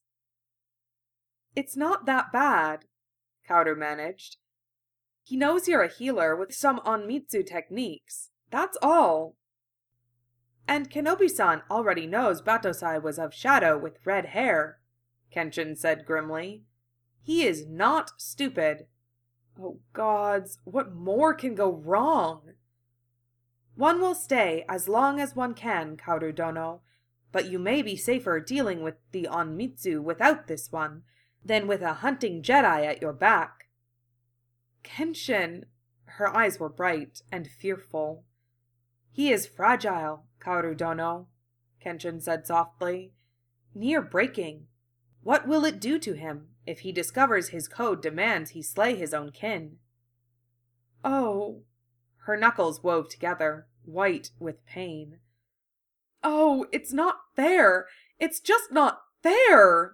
It's not that bad, Kaoru managed. He knows you're a healer with some Onmitsu techniques. That's all. And Kenobi-san already knows Batosai was of shadow with red hair, Kenshin said grimly. He is not stupid. Oh gods, what more can go wrong? One will stay as long as one can, Kaoru Dono, but you may be safer dealing with the Onmitsu without this one than with a hunting Jedi at your back. Kenshin, her eyes were bright and fearful. He is fragile, Kaoru Dono, Kenshin said softly. Near breaking. What will it do to him if he discovers his code demands he slay his own kin? Oh. Her knuckles wove together, white with pain. Oh, it's not fair! It's just not fair!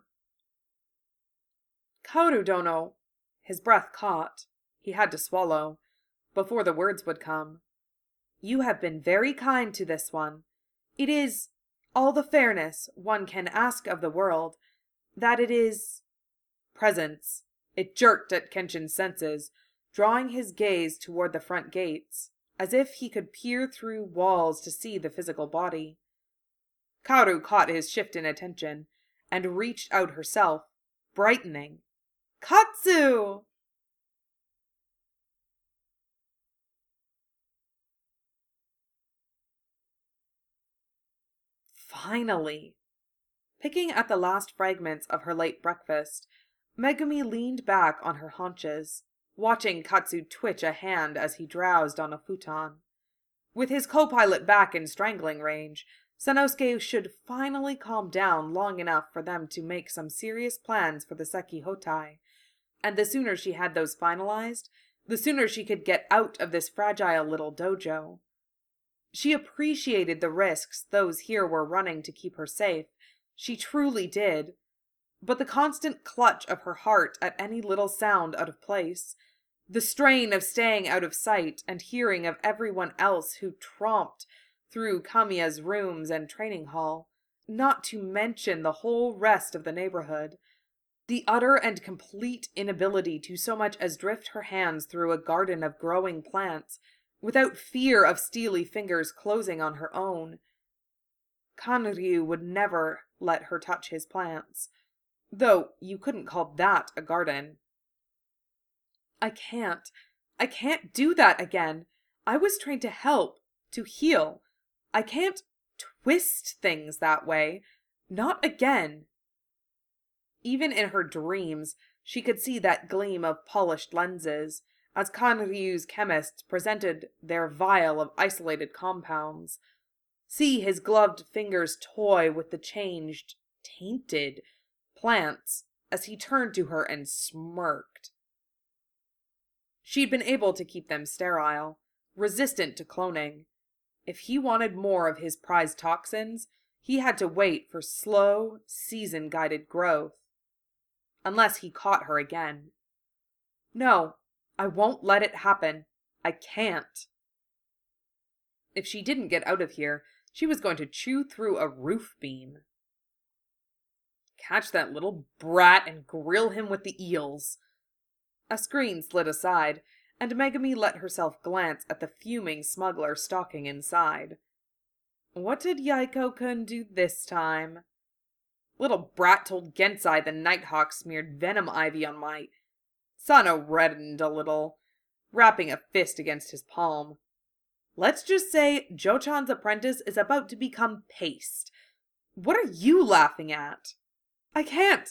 Kaoru Dono. His breath caught. He had to swallow, before the words would come. You have been very kind to this one. It is all the fairness one can ask of the world, that it is... Presence. It jerked at Kenshin's senses, drawing his gaze toward the front gates, as if he could peer through walls to see the physical body. Kaoru caught his shift in attention, and reached out herself, brightening. Katsu! Finally. Picking at the last fragments of her late breakfast, Megumi leaned back on her haunches, watching Katsu twitch a hand as he drowsed on a futon. With his co-pilot back in strangling range, Sanosuke should finally calm down long enough for them to make some serious plans for the Seki Hotai, and the sooner she had those finalized, the sooner she could get out of this fragile little dojo. She appreciated the risks those here were running to keep her safe. She truly did. But the constant clutch of her heart at any little sound out of place, the strain of staying out of sight and hearing of everyone else who tromped through Kamiya's rooms and training hall, not to mention the whole rest of the neighborhood, the utter and complete inability to so much as drift her hands through a garden of growing plants, without fear of steely fingers closing on her own. Kanryu would never let her touch his plants, though you couldn't call that a garden. I can't do that again. I was trained to help, to heal. I can't twist things that way. Not again. Even in her dreams, she could see that gleam of polished lenses, as Kanryu's chemists presented their vial of isolated compounds. See his gloved fingers toy with the changed, tainted plants as he turned to her and smirked. She'd been able to keep them sterile, resistant to cloning. If he wanted more of his prized toxins, he had to wait for slow, season-guided growth. Unless he caught her again. No, I won't let it happen. I can't. If she didn't get out of here, she was going to chew through a roof beam. Catch that little brat and grill him with the eels. A screen slid aside, and Megumi let herself glance at the fuming smuggler stalking inside. What did Yaiko-kun do this time? Little brat told Gensai the Nighthawk smeared venom ivy on my... Sano reddened a little, rapping a fist against his palm. Let's just say Jo-chan's apprentice is about to become paste. What are you laughing at? I can't.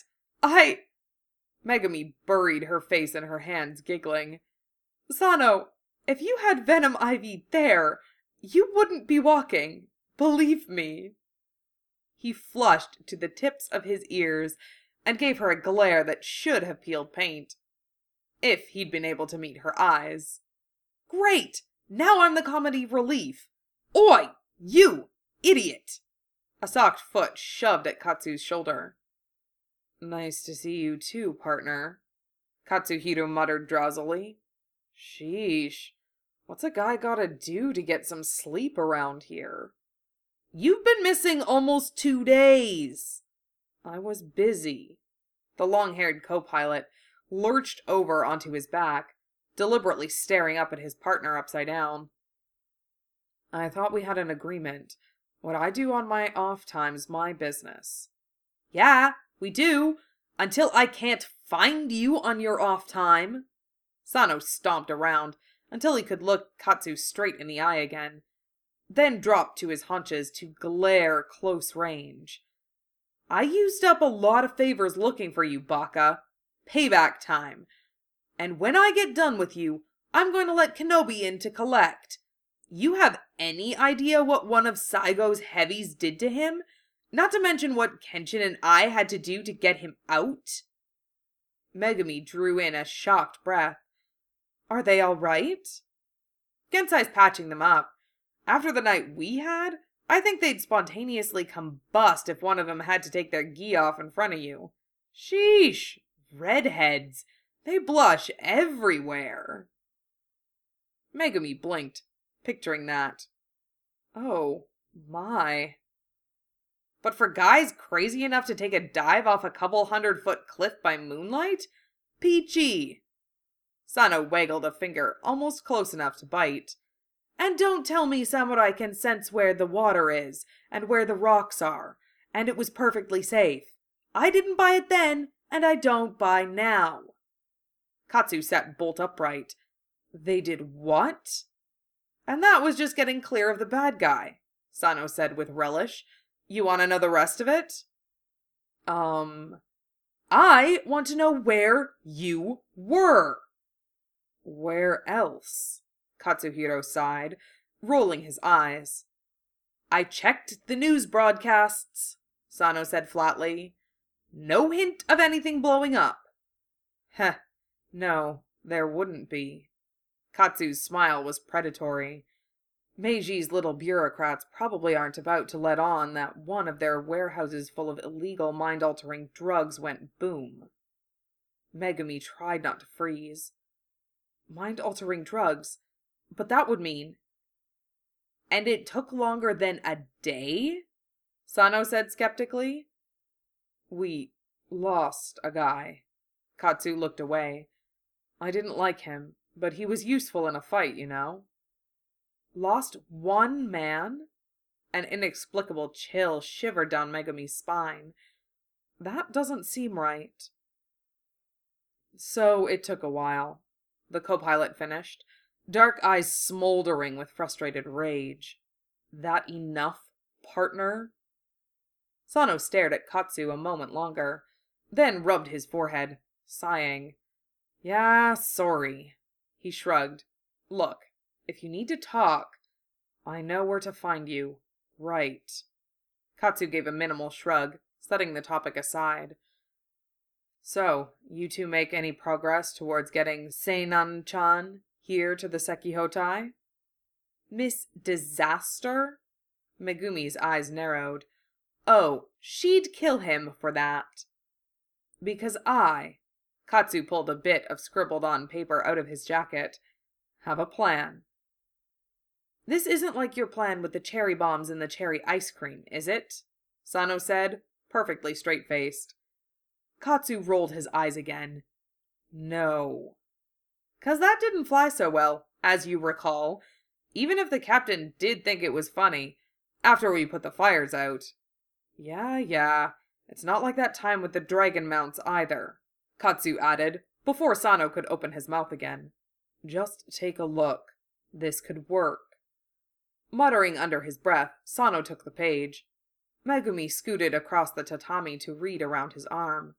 Megumi buried her face in her hands, giggling. Sano, if you had venom ivy there, you wouldn't be walking. Believe me. He flushed to the tips of his ears and gave her a glare that should have peeled paint. If he'd been able to meet her eyes. Great! Now I'm the comedy relief. Oi! You! Idiot! A socked foot shoved at Katsu's shoulder. Nice to see you too, partner, Katsuhiro muttered drowsily. Sheesh. What's a guy gotta do to get some sleep around here? You've been missing almost 2 days. I was busy. The long-haired co-pilot lurched over onto his back, deliberately staring up at his partner upside down. I thought we had an agreement. What I do on my off time's my business. Yeah, we do. Until I can't find you on your off time. Sano stomped around until he could look Katsu straight in the eye again, then dropped to his haunches to glare close range. I used up a lot of favors looking for you, Baka. Payback time. And when I get done with you, I'm going to let Kenobi in to collect. You have any idea what one of Saigo's heavies did to him? Not to mention what Kenshin and I had to do to get him out? Megumi drew in a shocked breath. Are they all right? Gensai's patching them up. After the night we had, I think they'd spontaneously combust if one of them had to take their gi off in front of you. Sheesh! Redheads! They blush everywhere. Megumi blinked, picturing that. Oh, my. But for guys crazy enough to take a dive off a couple 100-foot cliff by moonlight? Peachy! Sano waggled a finger almost close enough to bite. And don't tell me Samurai can sense where the water is, and where the rocks are, and it was perfectly safe. I didn't buy it then, and I don't buy now. Katsu sat bolt upright. They did what? And that was just getting clear of the bad guy, Sano said with relish. You want to know the rest of it? I want to know where you were. Where else? Katsuhiro sighed, rolling his eyes. I checked the news broadcasts, Sano said flatly. No hint of anything blowing up. Heh, no, there wouldn't be. Katsu's smile was predatory. Meiji's little bureaucrats probably aren't about to let on that one of their warehouses full of illegal mind-altering drugs went boom. Megumi tried not to freeze. Mind-altering drugs? But that would mean... And it took longer than a day? Sano said skeptically. We lost a guy. Katsu looked away. I didn't like him, but he was useful in a fight, you know. Lost one man? An inexplicable chill shivered down Megumi's spine. That doesn't seem right. So it took a while. The co-pilot finished, dark eyes smoldering with frustrated rage. That enough, partner? Sano stared at Katsu a moment longer, then rubbed his forehead, sighing. Yeah, sorry. He shrugged. Look, if you need to talk, I know where to find you. Right. Katsu gave a minimal shrug, setting the topic aside. So, you two make any progress towards getting Seinan-chan here to the Sekihotai? Miss Disaster? Megumi's eyes narrowed. Oh, she'd kill him for that. Because Katsu pulled a bit of scribbled-on paper out of his jacket, have a plan. This isn't like your plan with the cherry bombs and the cherry ice cream, is it? Sano said, perfectly straight-faced. Katsu rolled his eyes again. No. 'Cause that didn't fly so well, as you recall, even if the captain did think it was funny, after we put the fires out. Yeah, it's not like that time with the dragon mounts either, Katsu added, before Sano could open his mouth again. Just take a look. This could work. Muttering under his breath, Sano took the page. Megumi scooted across the tatami to read around his arm.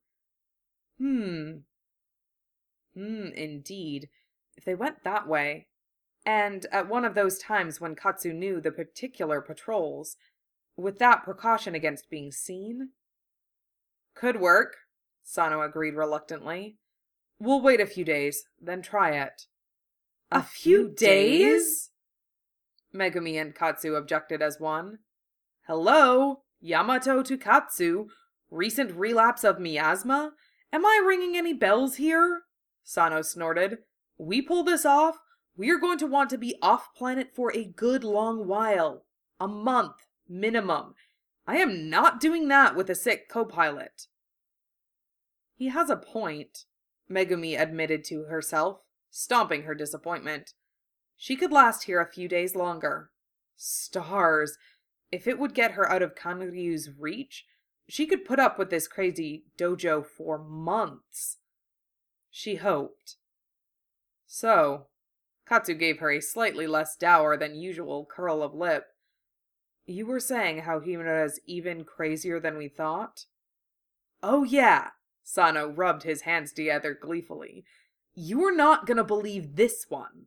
Indeed. If they went that way, and at one of those times when Katsu knew the particular patrols, with that precaution against being seen? Could work, Sano agreed reluctantly. We'll wait a few days, then try it. A few days? Megumi and Katsu objected as one. Hello, Yamato to Katsu. Recent relapse of miasma? Am I ringing any bells here? Sano snorted. We pull this off, we're going to want to be off-planet for a good long while. A month, minimum. I am not doing that with a sick co-pilot. He has a point, Megumi admitted to herself, stomping her disappointment. She could last here a few days longer. Stars! If it would get her out of Kanryu's reach, she could put up with this crazy dojo for months. She hoped. So, Katsu gave her a slightly less dour than usual curl of lip. You were saying how Himura's even crazier than we thought? Oh yeah, Sano rubbed his hands together gleefully. You're not gonna believe this one.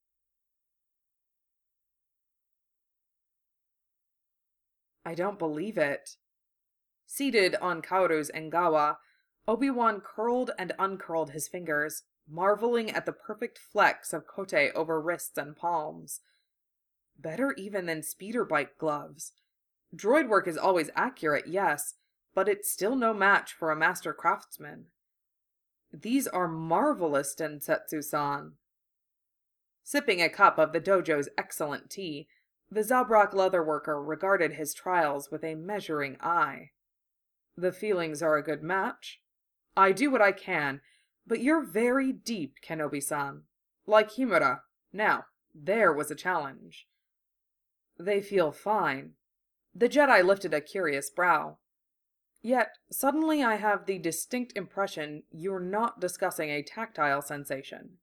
I don't believe it. Seated on Kaoru's Engawa, Obi-Wan curled and uncurled his fingers, marveling at the perfect flecks of kote over wrists and palms. Better even than speeder bike gloves. Droid work is always accurate, yes, but it's still no match for a master craftsman. These are marvelous, Densetsu-san. Sipping a cup of the dojo's excellent tea, the Zabrak leatherworker regarded his trials with a measuring eye. The feelings are a good match. I do what I can, but you're very deep, Kenobi-san. Like Himura. Now, there was a challenge. They feel fine. The Jedi lifted a curious brow. Yet, suddenly I have the distinct impression you're not discussing a tactile sensation.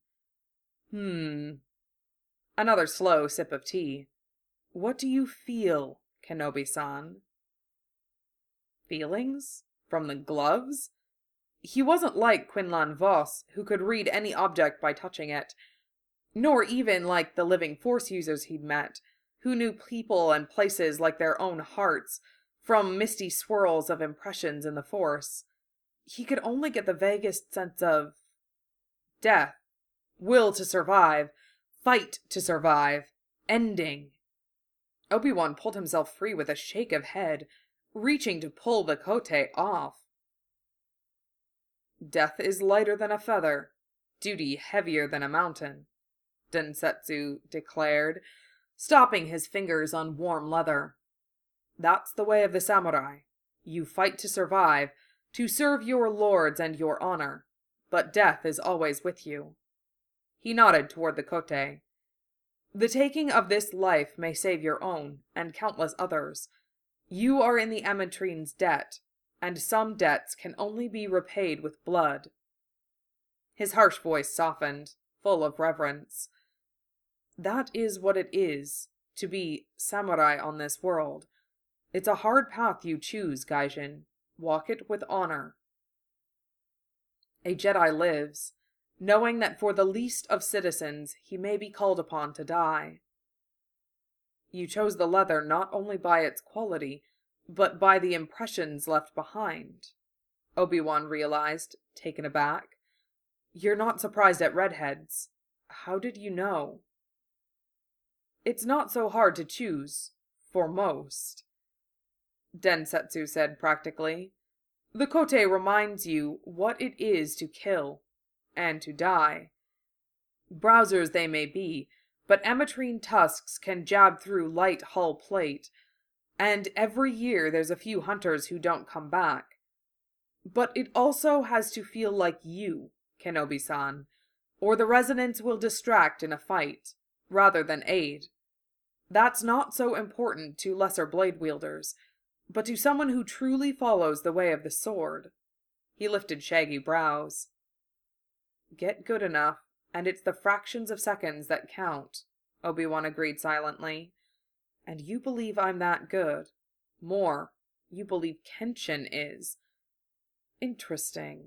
Another slow sip of tea. What do you feel, Kenobi-san? feelings? From the gloves? He wasn't like Quinlan Vos, who could read any object by touching it, nor even like the living Force users he'd met, who knew people and places like their own hearts, from misty swirls of impressions in the Force. He could only get the vaguest sense of death, will to survive, fight to survive, ending. Obi-Wan pulled himself free with a shake of head, reaching to pull the Kote off. Death is lighter than a feather, duty heavier than a mountain, Densetsu declared, stopping his fingers on warm leather. That's the way of the samurai. You fight to survive, to serve your lords and your honor, but death is always with you. He nodded toward the Kote. The taking of this life may save your own, and countless others. You are in the Ametrine's debt, and some debts can only be repaid with blood. His harsh voice softened, full of reverence. That is what it is, to be samurai on this world. It's a hard path you choose, Gaijin. Walk it with honor. A Jedi lives, knowing that for the least of citizens he may be called upon to die. You chose the leather not only by its quality, but by the impressions left behind, Obi-Wan realized, taken aback. You're not surprised at redheads. How did you know? It's not so hard to choose, for most, Densetsu said practically. The Kote reminds you what it is to kill, and to die. Browsers they may be, but Ametrine tusks can jab through light hull plate, and every year there's a few hunters who don't come back. But it also has to feel like you, Kenobi-san, or the resonance will distract in a fight, rather than aid. That's not so important to lesser blade wielders, but to someone who truly follows the way of the sword. He lifted shaggy brows. Get good enough, and it's the fractions of seconds that count, Obi-Wan agreed silently. And you believe I'm that good. More, you believe Kenshin is. Interesting.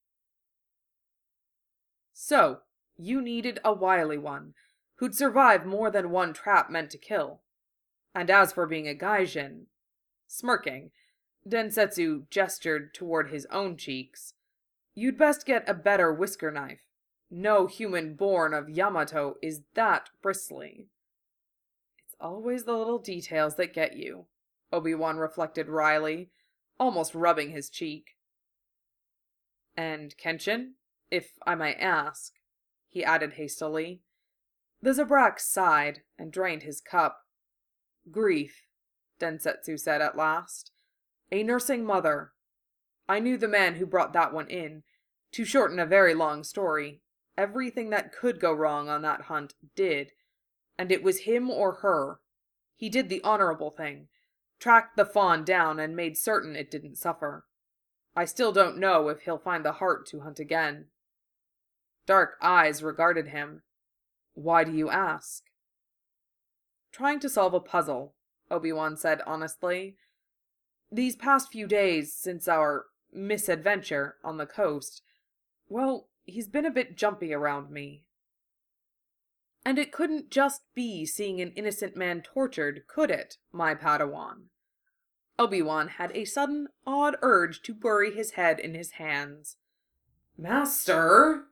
So, you needed a wily one, who'd survive more than one trap meant to kill. And as for being a Gaijin, smirking, Densetsu gestured toward his own cheeks. You'd best get a better whisker knife. No human born of Yamato is that bristly. It's always the little details that get you, Obi-Wan reflected wryly, almost rubbing his cheek. And Kenshin, if I might ask, he added hastily. The Zabrak sighed and drained his cup. Grief, Densetsu said at last. A nursing mother. I knew the man who brought that one in. To shorten a very long story, everything that could go wrong on that hunt did, and it was him or her. He did the honorable thing, tracked the fawn down and made certain it didn't suffer. I still don't know if he'll find the heart to hunt again. Dark eyes regarded him. Why do you ask? Trying to solve a puzzle, Obi-Wan said honestly. These past few days since our misadventure on the coast, well, he's been a bit jumpy around me. And it couldn't just be seeing an innocent man tortured, could it, my Padawan? Obi-Wan had a sudden, odd urge to bury his head in his hands. Master?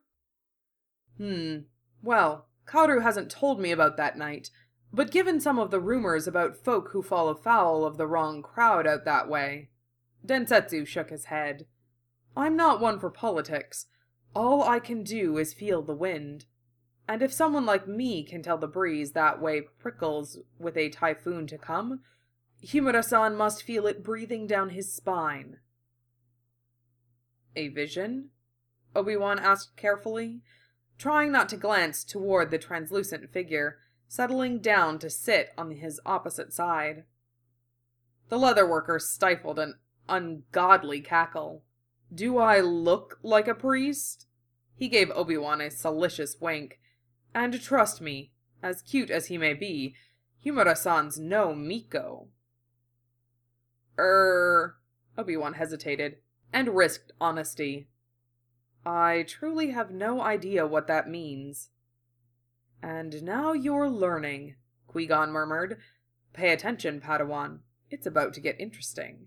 Well, Kaoru hasn't told me about that night, but given some of the rumors about folk who fall afoul of the wrong crowd out that way, Densetsu shook his head. I'm not one for politics. All I can do is feel the wind. And if someone like me can tell the breeze that way prickles with a typhoon to come, Himura-san must feel it breathing down his spine. A vision? Obi-Wan asked carefully, trying not to glance toward the translucent figure, settling down to sit on his opposite side. The leatherworker stifled an ungodly cackle. Do I look like a priest? He gave Obi-Wan a salacious wink. And trust me, as cute as he may be, Himura-san's no Miko. Obi-Wan hesitated, and risked honesty. I truly have no idea what that means. And now you're learning, Qui-Gon murmured. Pay attention, Padawan. It's about to get interesting.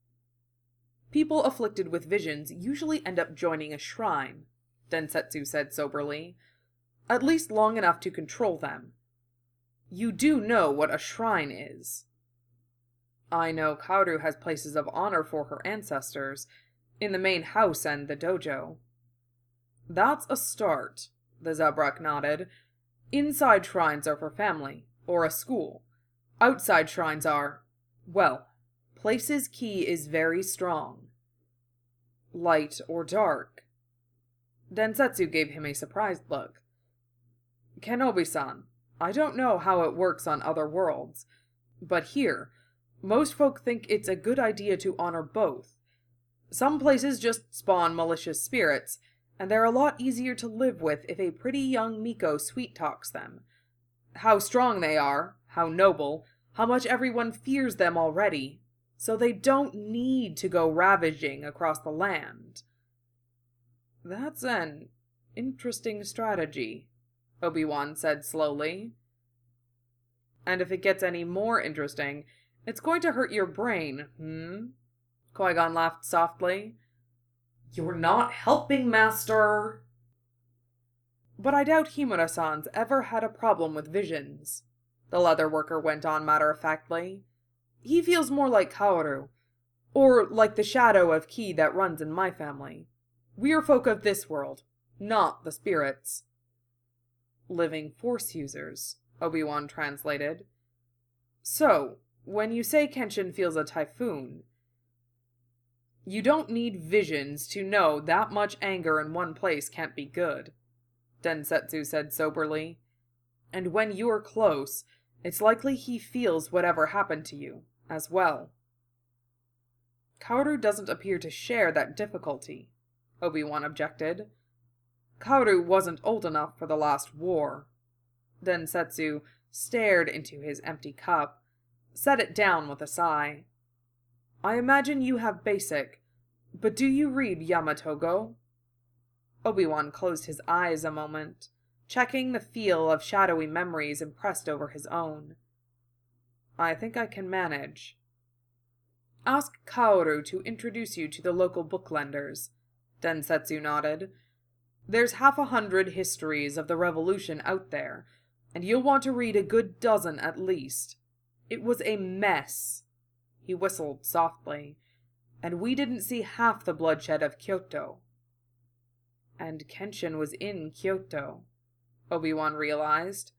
People afflicted with visions usually end up joining a shrine, Densetsu said soberly. At least long enough to control them. You do know what a shrine is. I know Kaoru has places of honor for her ancestors, in the main house and the dojo. That's a start, the Zabrak nodded. Inside shrines are for family, or a school. Outside shrines are, well, places ki is very strong. Light or dark? Densetsu gave him a surprised look. Kenobi-san, I don't know how it works on other worlds, but here, most folk think it's a good idea to honor both. Some places just spawn malicious spirits, and they're a lot easier to live with if a pretty young Miko sweet-talks them. How strong they are, how noble, how much everyone fears them already, so they don't need to go ravaging across the land. That's an interesting strategy, Obi-Wan said slowly. And if it gets any more interesting, it's going to hurt your brain, Qui-Gon laughed softly. You're not helping, Master! But I doubt Himura-san's ever had a problem with visions, the leather worker went on matter-of-factly. He feels more like Kaoru, or like the shadow of ki that runs in my family. We're folk of this world, not the spirits. Living Force users, Obi-Wan translated. So, when you say Kenshin feels a typhoon, you don't need visions to know that much anger in one place can't be good, Densetsu said soberly. And when you're close, it's likely he feels whatever happened to you, as well. Kaoru doesn't appear to share that difficulty, Obi-Wan objected. Kaoru wasn't old enough for the last war. Densetsu stared into his empty cup, set it down with a sigh. I imagine you have basic, but do you read Yamatogo? Obi-Wan closed his eyes a moment, checking the feel of shadowy memories impressed over his own. I think I can manage. Ask Kaoru to introduce you to the local booklenders, Densetsu nodded. There's 100 histories of the revolution out there, and you'll want to read a good dozen at least. It was a mess. He whistled softly. And we didn't see half the bloodshed of Kyoto. And Kenshin was in Kyoto, Obi-Wan realized.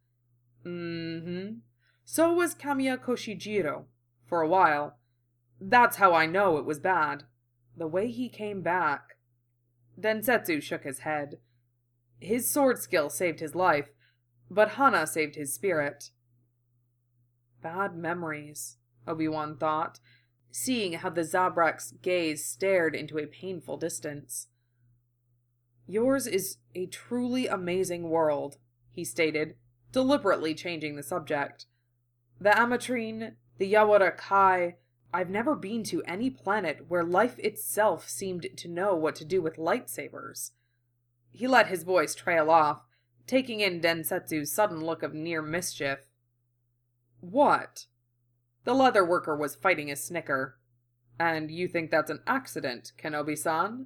So was Kamiya Koshijiro, for a while. That's how I know it was bad. The way he came back. Densetsu shook his head. His sword skill saved his life, but Hana saved his spirit. Bad memories, Obi-Wan thought, seeing how the Zabrak's gaze stared into a painful distance. Yours is a truly amazing world, he stated, deliberately changing the subject. The Ametrine, the Yawara Kai, I've never been to any planet where life itself seemed to know what to do with lightsabers. He let his voice trail off, taking in Densetsu's sudden look of near mischief. What? The leather worker was fighting a snicker. And you think that's an accident, Kenobi-san?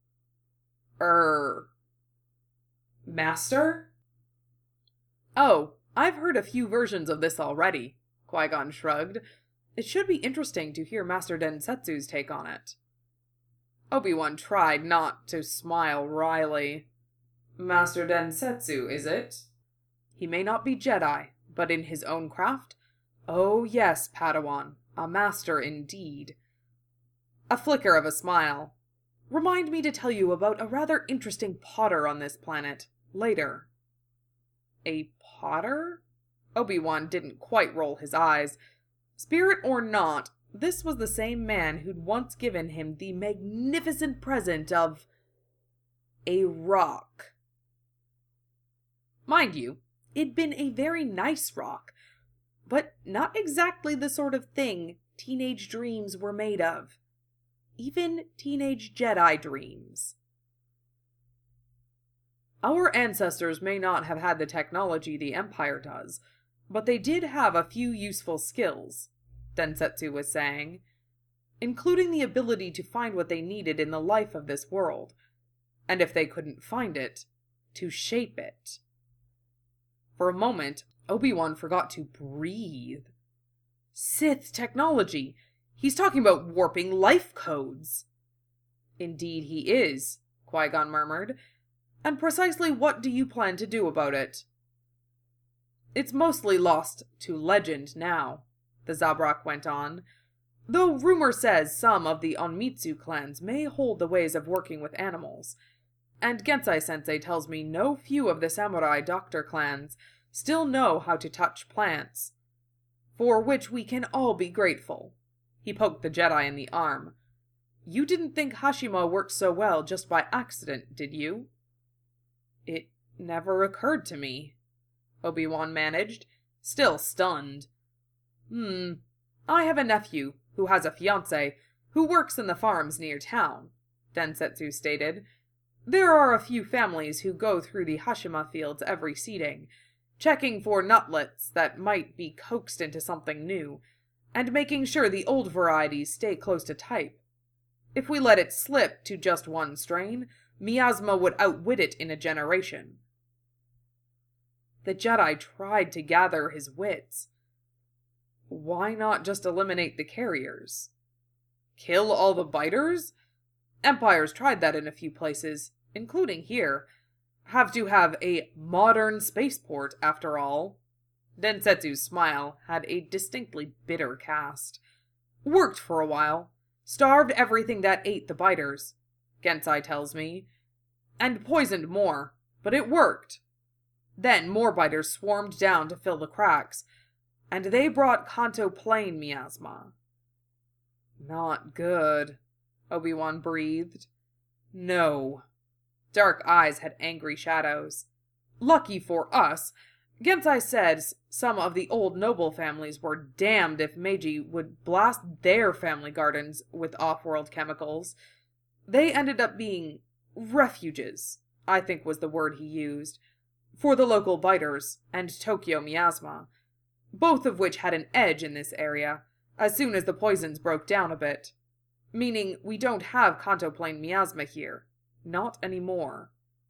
Master? Oh, I've heard a few versions of this already, Qui-Gon shrugged. It should be interesting to hear Master Densetsu's take on it. Obi-Wan tried not to smile wryly. Master Densetsu, is it? He may not be Jedi, but in his own craft? Oh yes, Padawan, a master indeed. A flicker of a smile. Remind me to tell you about a rather interesting potter on this planet, later. A potter? Obi-Wan didn't quite roll his eyes. Spirit or not, this was the same man who'd once given him the magnificent present of a rock. Mind you, it'd been a very nice rock, but not exactly the sort of thing teenage dreams were made of. even teenage Jedi dreams. Our ancestors may not have had the technology the Empire does, but they did have a few useful skills, Densetsu was saying, including the ability to find what they needed in the life of this world, and if they couldn't find it, to shape it. For a moment, Obi-Wan forgot to breathe. Sith technology! He's talking about warping life codes! Indeed he is, Qui-Gon murmured. And precisely what do you plan to do about it? It's mostly lost to legend now, the Zabrak went on, though rumor says some of the Onmitsu clans may hold the ways of working with animals, and Gensai-sensei tells me no few of the samurai doctor clans still know how to touch plants, for which we can all be grateful. He poked the Jedi in the arm. You didn't think Hashima worked so well just by accident, did you? It never occurred to me, Obi-Wan managed, still stunned. I have a nephew who has a fiancé who works in the farms near town, Densetsu stated. There are a few families who go through the Hashima fields every seeding, checking for nutlets that might be coaxed into something new, and making sure the old varieties stay close to type. If we let it slip to just one strain, miasma would outwit it in a generation. The Jedi tried to gather his wits. Why not just eliminate the carriers? Kill all the biters? Empires tried that in a few places, including here. Have to have a modern spaceport, after all. Densetsu's smile had a distinctly bitter cast. Worked for a while. Starved everything that ate the biters, Gensai tells me, and poisoned more, but it worked. Then more biters swarmed down to fill the cracks, and they brought Kanto Plain miasma. Not good, Obi-Wan breathed. No. Dark eyes had angry shadows. Lucky for us, Gensai said some of the old noble families were damned if Meiji would blast their family gardens with off-world chemicals. They ended up being refuges, I think was the word he used, for the local biters and Tokyo miasma, both of which had an edge in this area, as soon as the poisons broke down a bit. Meaning we don't have Kanto Plain miasma here. Not anymore.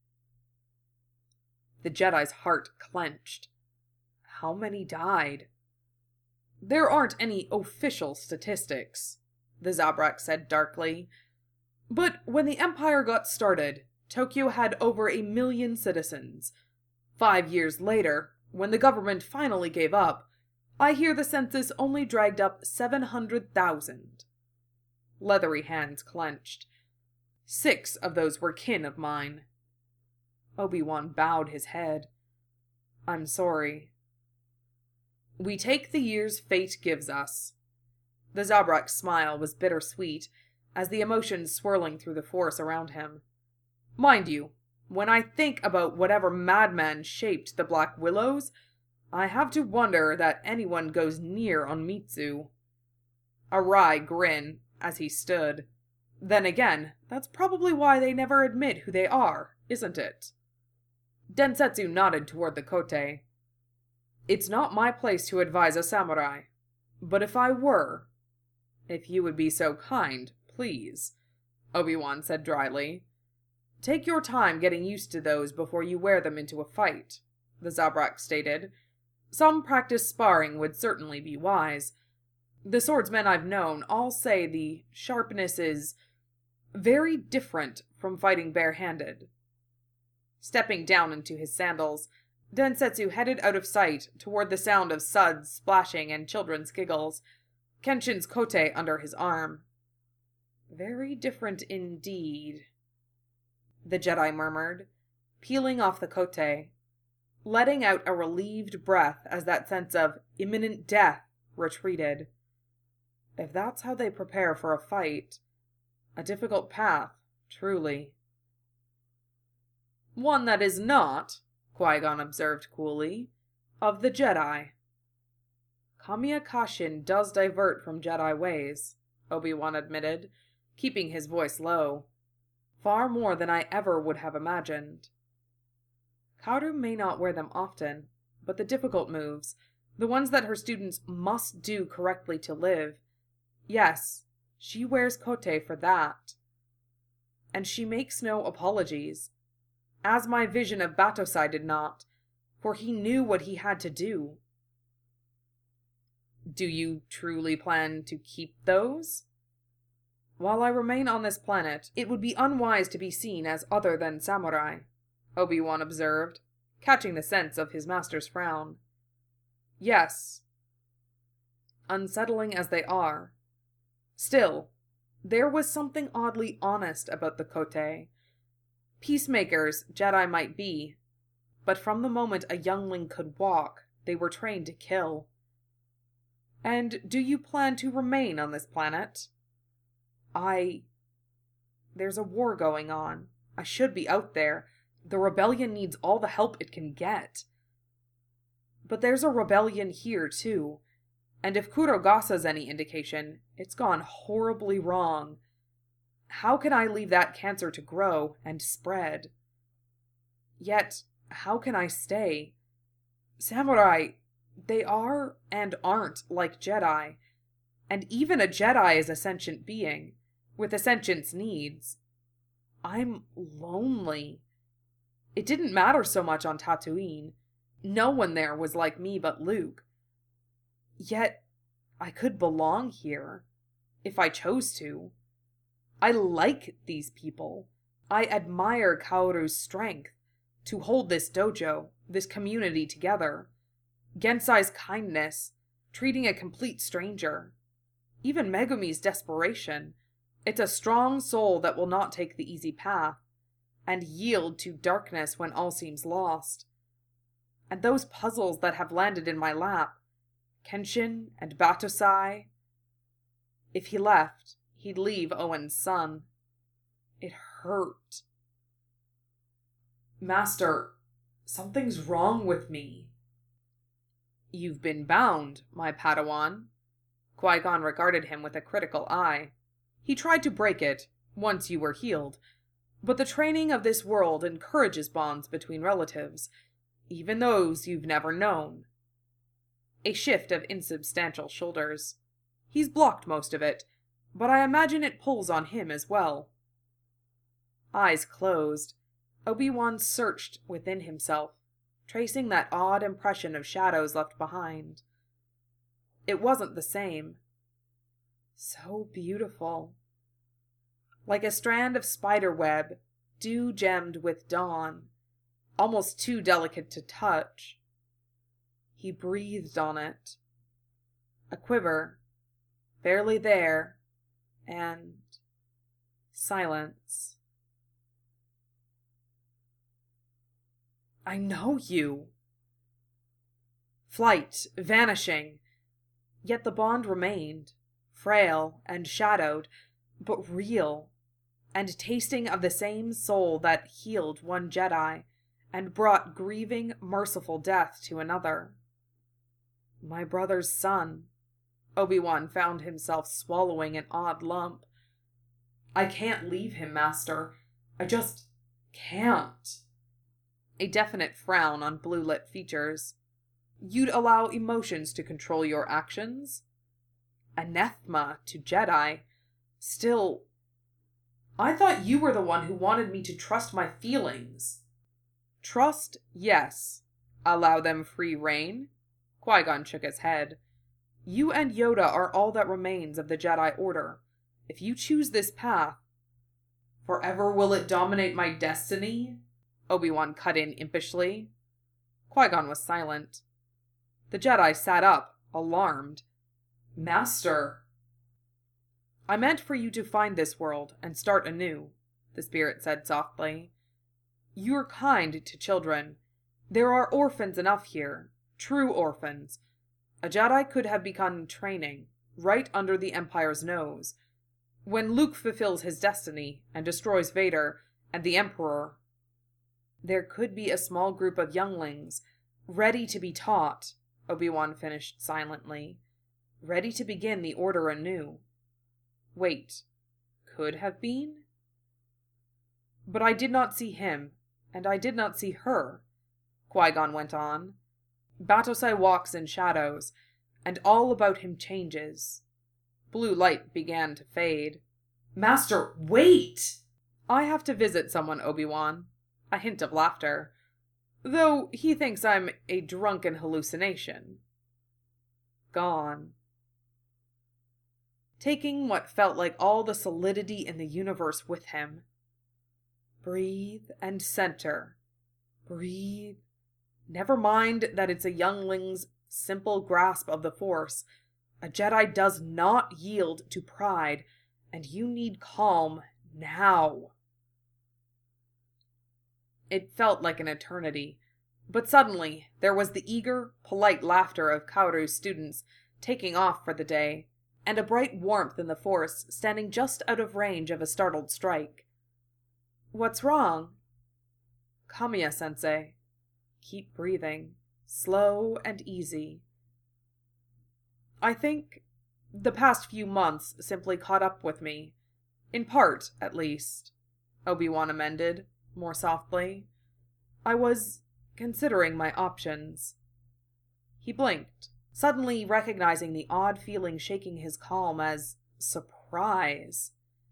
The Jedi's heart clenched. How many died? There aren't any official statistics, the Zabrak said darkly. But when the Empire got started, Tokyo had over 1 million citizens. 5 years later, when the government finally gave up, I hear the census only dragged up 700,000. Leathery hands clenched. 6 of those were kin of mine. Obi-Wan bowed his head. I'm sorry. We take the years fate gives us. The Zabrak's smile was bittersweet, as the emotions swirling through the force around him. Mind you, when I think about whatever madman shaped the Black Willows, I have to wonder that anyone goes near Onmitsu. A wry grin, as he stood. Then again, that's probably why they never admit who they are, isn't it? Densetsu nodded toward the Kote. It's not my place to advise a samurai, but if I were... If you would be so kind, please, Obi-Wan said dryly. Take your time getting used to those before you wear them into a fight, the Zabrak stated. Some practice sparring would certainly be wise. The swordsmen I've known all say the sharpness is very different from fighting barehanded. Stepping down into his sandals, Densetsu headed out of sight toward the sound of suds splashing and children's giggles, Kenshin's kote under his arm. Very different indeed, the Jedi murmured, peeling off the kote, letting out a relieved breath as that sense of imminent death retreated. If that's how they prepare for a fight, a difficult path, truly. One that is not, Qui-Gon observed coolly, of the Jedi. Kamiya Kashin does divert from Jedi ways, Obi-Wan admitted, keeping his voice low. Far more than I ever would have imagined. Kaoru may not wear them often, but the difficult moves, the ones that her students must do correctly to live, yes, she wears kote for that. And she makes no apologies, as my vision of Batosai did not, for he knew what he had to do. Do you truly plan to keep those? While I remain on this planet, it would be unwise to be seen as other than samurai, Obi-Wan observed, catching the sense of his master's frown. Yes. Unsettling as they are. Still, there was something oddly honest about the kote. Peacemakers Jedi might be, but from the moment a youngling could walk, they were trained to kill. And do you plan to remain on this planet? There's a war going on. I should be out there. The rebellion needs all the help it can get. But there's a rebellion here, too. And if Kurogasa's any indication, it's gone horribly wrong. How can I leave that cancer to grow and spread? Yet, how can I stay? Samurai, they are and aren't like Jedi. And even a Jedi is a sentient being, with a sentient's needs. I'm lonely. It didn't matter so much on Tatooine. No one there was like me but Luke. Yet, I could belong here, if I chose to. I like these people. I admire Kaoru's strength to hold this dojo, this community together. Gensai's kindness, treating a complete stranger. Even Megumi's desperation. It's a strong soul that will not take the easy path, and yield to darkness when all seems lost. And those puzzles that have landed in my lap, Kenshin and Batosai. If he left, he'd leave Owen's son. It hurt. Master, something's wrong with me. You've been bound, my Padawan. Qui-Gon regarded him with a critical eye. He tried to break it, once you were healed, but the training of this world encourages bonds between relatives, even those you've never known. A shift of insubstantial shoulders. He's blocked most of it, but I imagine it pulls on him as well. Eyes closed, Obi-Wan searched within himself, tracing that odd impression of shadows left behind. It wasn't the same. So beautiful. Like a strand of spider web, dew-gemmed with dawn, almost too delicate to touch. He breathed on it. A quiver, barely there, and silence. I know you. Flight, vanishing. Yet the bond remained, frail and shadowed, but real, and tasting of the same soul that healed one Jedi, and brought grieving, merciful death to another. My brother's son. Obi-Wan found himself swallowing an odd lump. I can't leave him, Master. I just can't. A definite frown on blue-lit features. You'd allow emotions to control your actions? Anathema to Jedi. Still, I thought you were the one who wanted me to trust my feelings. Trust, yes. Allow them free rein? Qui-Gon shook his head. You and Yoda are all that remains of the Jedi Order. If you choose this path, forever will it dominate my destiny? Obi-Wan cut in impishly. Qui-Gon was silent. The Jedi sat up, alarmed. Master! I meant for you to find this world and start anew, the spirit said softly. You're kind to children. There are orphans enough here, true orphans. A Jedi could have begun training, right under the Empire's nose. When Luke fulfills his destiny and destroys Vader and the Emperor, there could be a small group of younglings, ready to be taught, Obi-Wan finished silently, ready to begin the Order anew. Wait, could have been? But I did not see him, and I did not see her, Qui-Gon went on. Battosai walks in shadows, and all about him changes. Blue light began to fade. Master, wait! I have to visit someone, Obi-Wan. A hint of laughter. Though he thinks I'm a drunken hallucination. Gone. Taking what felt like all the solidity in the universe with him. Breathe and center. Breathe. Never mind that it's a youngling's simple grasp of the Force. A Jedi does not yield to pride, and you need calm now. It felt like an eternity, but suddenly there was the eager, polite laughter of Kauru's students taking off for the day, and a bright warmth in the Force standing just out of range of a startled strike. What's wrong? Kamiya-sensei. Keep breathing, slow and easy. I think the past few months simply caught up with me. In part, at least, Obi-Wan amended, more softly. I was considering my options. He blinked, suddenly recognizing the odd feeling shaking his calm as surprise.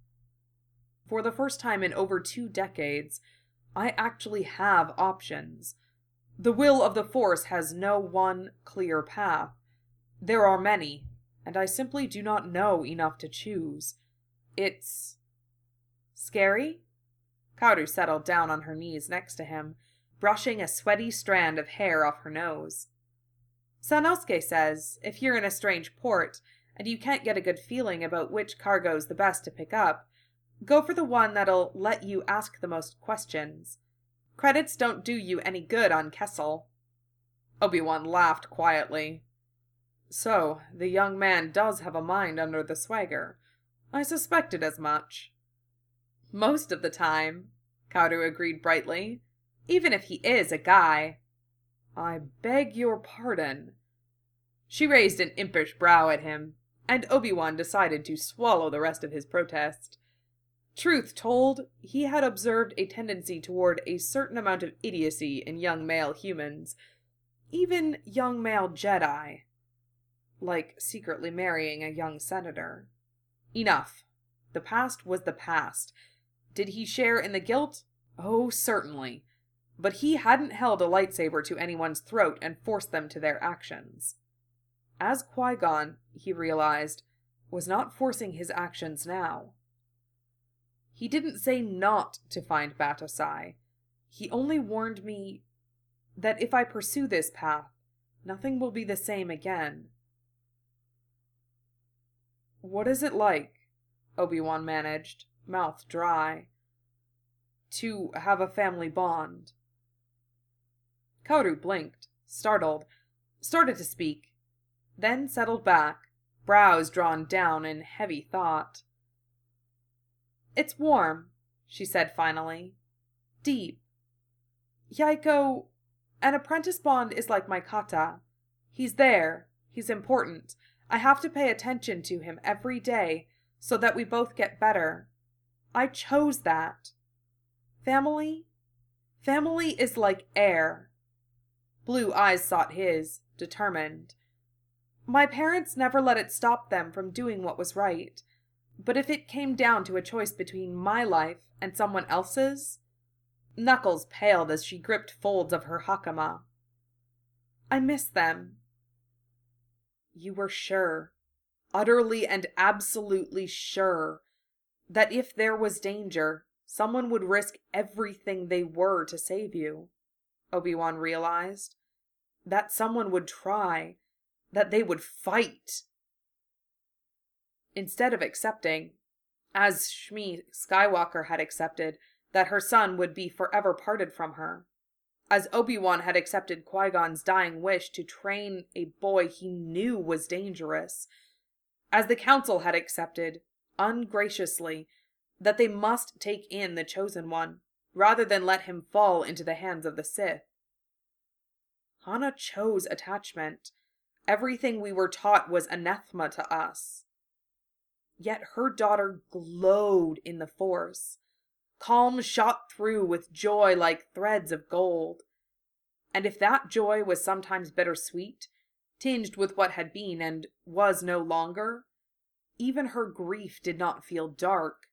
For the first time in over 2 decades, I actually have options. The will of the Force has no one clear path. There are many, and I simply do not know enough to choose. It's scary? Kaoru settled down on her knees next to him, brushing a sweaty strand of hair off her nose. Sanosuke says if you're in a strange port and you can't get a good feeling about which cargo's the best to pick up, go for the one that'll let you ask the most questions. Credits don't do you any good on Kessel. Obi-Wan laughed quietly. So, the young man does have a mind under the swagger. I suspected as much. Most of the time, Kaoru agreed brightly. Even if he is a guy. I beg your pardon. She raised an impish brow at him, and Obi-Wan decided to swallow the rest of his protest. Truth told, he had observed a tendency toward a certain amount of idiocy in young male humans. Even young male Jedi. Like secretly marrying a young senator. Enough. The past was the past. Did he share in the guilt? Oh, certainly. But he hadn't held a lightsaber to anyone's throat and forced them to their actions. As Qui-Gon, he realized, was not forcing his actions now. He didn't say not to find Battosai. He only warned me that if I pursue this path, nothing will be the same again. What is it like? Obi-Wan managed, mouth dry. To have a family bond. Kaoru blinked, startled, started to speak, then settled back, brows drawn down in heavy thought. It's warm, she said finally. Deep. Yaiko, an apprentice bond is like my kata. He's there. He's important. I have to pay attention to him every day so that we both get better. I chose that. Family? Family is like air. Blue eyes sought his, determined. My parents never let it stop them from doing what was right. But if it came down to a choice between my life and someone else's... Knuckles paled as she gripped folds of her hakama. I miss them. You were sure, utterly and absolutely sure, that if there was danger, someone would risk everything they were to save you, Obi-Wan realized. That someone would try, that they would fight. Instead of accepting, as Shmi Skywalker had accepted, that her son would be forever parted from her, as Obi-Wan had accepted Qui-Gon's dying wish to train a boy he knew was dangerous, as the Council had accepted, ungraciously, that they must take in the Chosen One, rather than let him fall into the hands of the Sith. Hana chose attachment. Everything we were taught was anathema to us. yet her daughter glowed in the Force. Calm shot through with joy like threads of gold. And if that joy was sometimes bittersweet, tinged with what had been and was no longer, even her grief did not feel dark.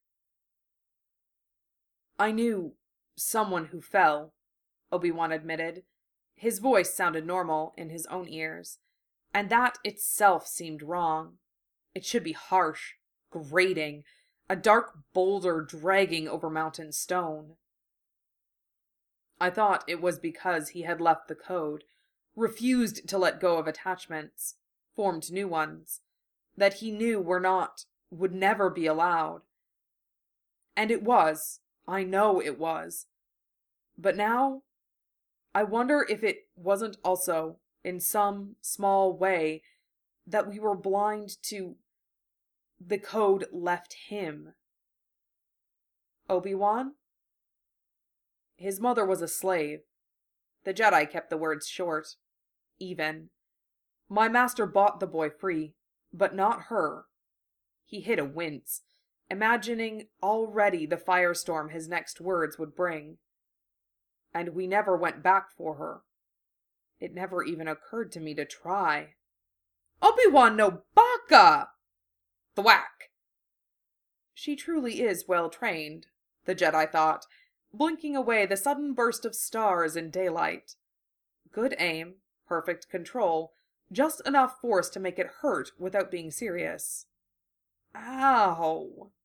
"I knew someone who fell," Obi-Wan admitted. His voice sounded normal in his own ears, and that itself seemed wrong. It should be harsh, grating, a dark boulder dragging over mountain stone. "I thought it was because he had left the code, refused to let go of attachments, formed new ones, that he knew would never be allowed. And it was, I know it was. But now, I wonder if it wasn't also, in some small way, that we were blind to... the code left him." "Obi-Wan?" "His mother was a slave." The Jedi kept the words short, even. "My master bought the boy free, but not her." He hid a wince, imagining already the firestorm his next words would bring. "And we never went back for her. It never even occurred to me to try." "Obi-Wan no baka!" Thwack! "She truly is well trained," the Jedi thought, blinking away the sudden burst of stars in daylight. "Good aim, perfect control, just enough force to make it hurt without being serious." "Ow!"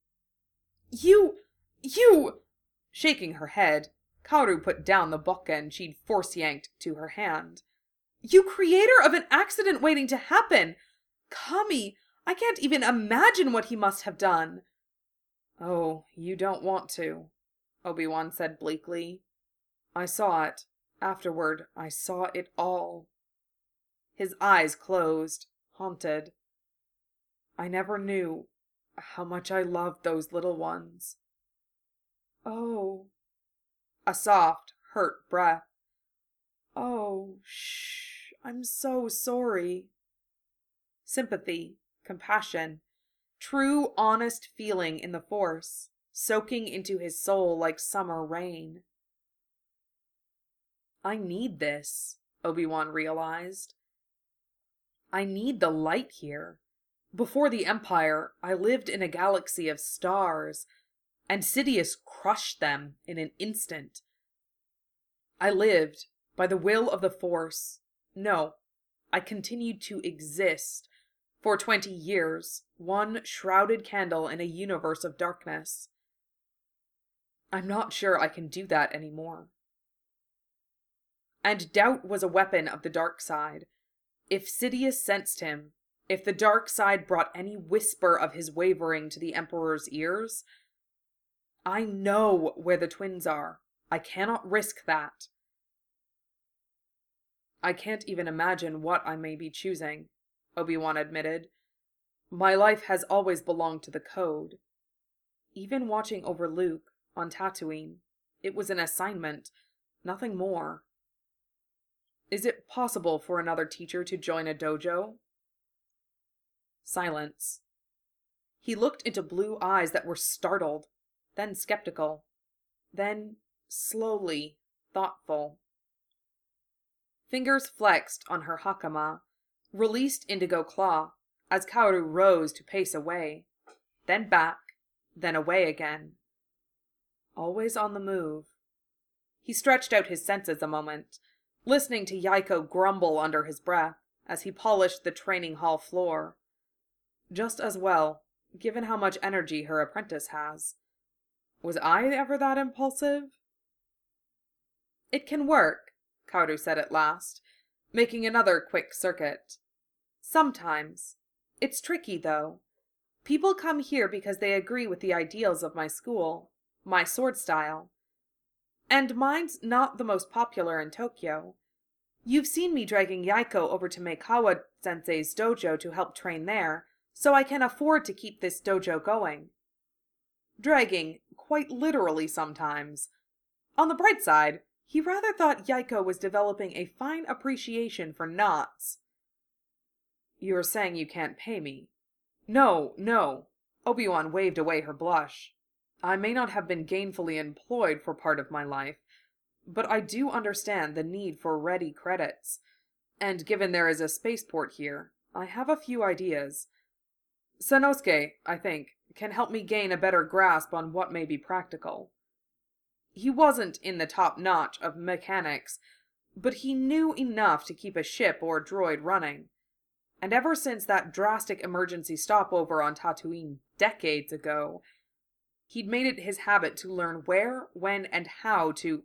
You! Shaking her head, Kaoru put down the bokken she'd force-yanked to her hand. "You creator of an accident waiting to happen! Kami, I can't even imagine what he must have done." "Oh, you don't want to," Obi-Wan said bleakly. "I saw it. Afterward, I saw it all." His eyes closed, haunted. "I never knew how much I loved those little ones." "Oh." A soft, hurt breath. "Oh, shh, I'm so sorry." Sympathy, compassion, true honest feeling in the Force, soaking into his soul like summer rain. "I need this," Obi-Wan realized. "I need the light here. Before the Empire, I lived in a galaxy of stars, and Sidious crushed them in an instant. I lived, by the will of the Force. No, I continued to exist for 20 years, one shrouded candle in a universe of darkness. I'm not sure I can do that anymore." And doubt was a weapon of the dark side. If Sidious sensed him, if the dark side brought any whisper of his wavering to the Emperor's ears, "I know where the twins are. I cannot risk that." "I can't even imagine what I may be choosing," Obi-Wan admitted. "My life has always belonged to the code. Even watching over Luke on Tatooine, it was an assignment, nothing more. Is it possible for another teacher to join a dojo?" Silence. He looked into blue eyes that were startled, then skeptical, then slowly thoughtful. Fingers flexed on her hakama, released indigo claw, as Kaoru rose to pace away, then back, then away again. Always on the move. He stretched out his senses a moment, listening to Yaiko grumble under his breath as he polished the training hall floor. Just as well, given how much energy her apprentice has. Was I ever that impulsive? "It can work," Kaoru said at last, making another quick circuit. "Sometimes. It's tricky, though. People come here because they agree with the ideals of my school, my sword style. And mine's not the most popular in Tokyo. You've seen me dragging Yaiko over to Meikawa-sensei's dojo to help train there, so I can afford to keep this dojo going. Dragging, quite literally sometimes. On the bright side, he rather thought Yaiko was developing a fine appreciation for knots." "You're saying you can't pay me?" No. Obi-Wan waved away her blush. I may not have been gainfully employed for part of my life, but I do understand the need for ready credits. And given there is a spaceport here, I have a few ideas. Sanosuke, I think, can help me gain a better grasp on what may be practical. He wasn't in the top notch of mechanics, but he knew enough to keep a ship or droid running. And ever since that drastic emergency stopover on Tatooine decades ago, he'd made it his habit to learn where, when, and how to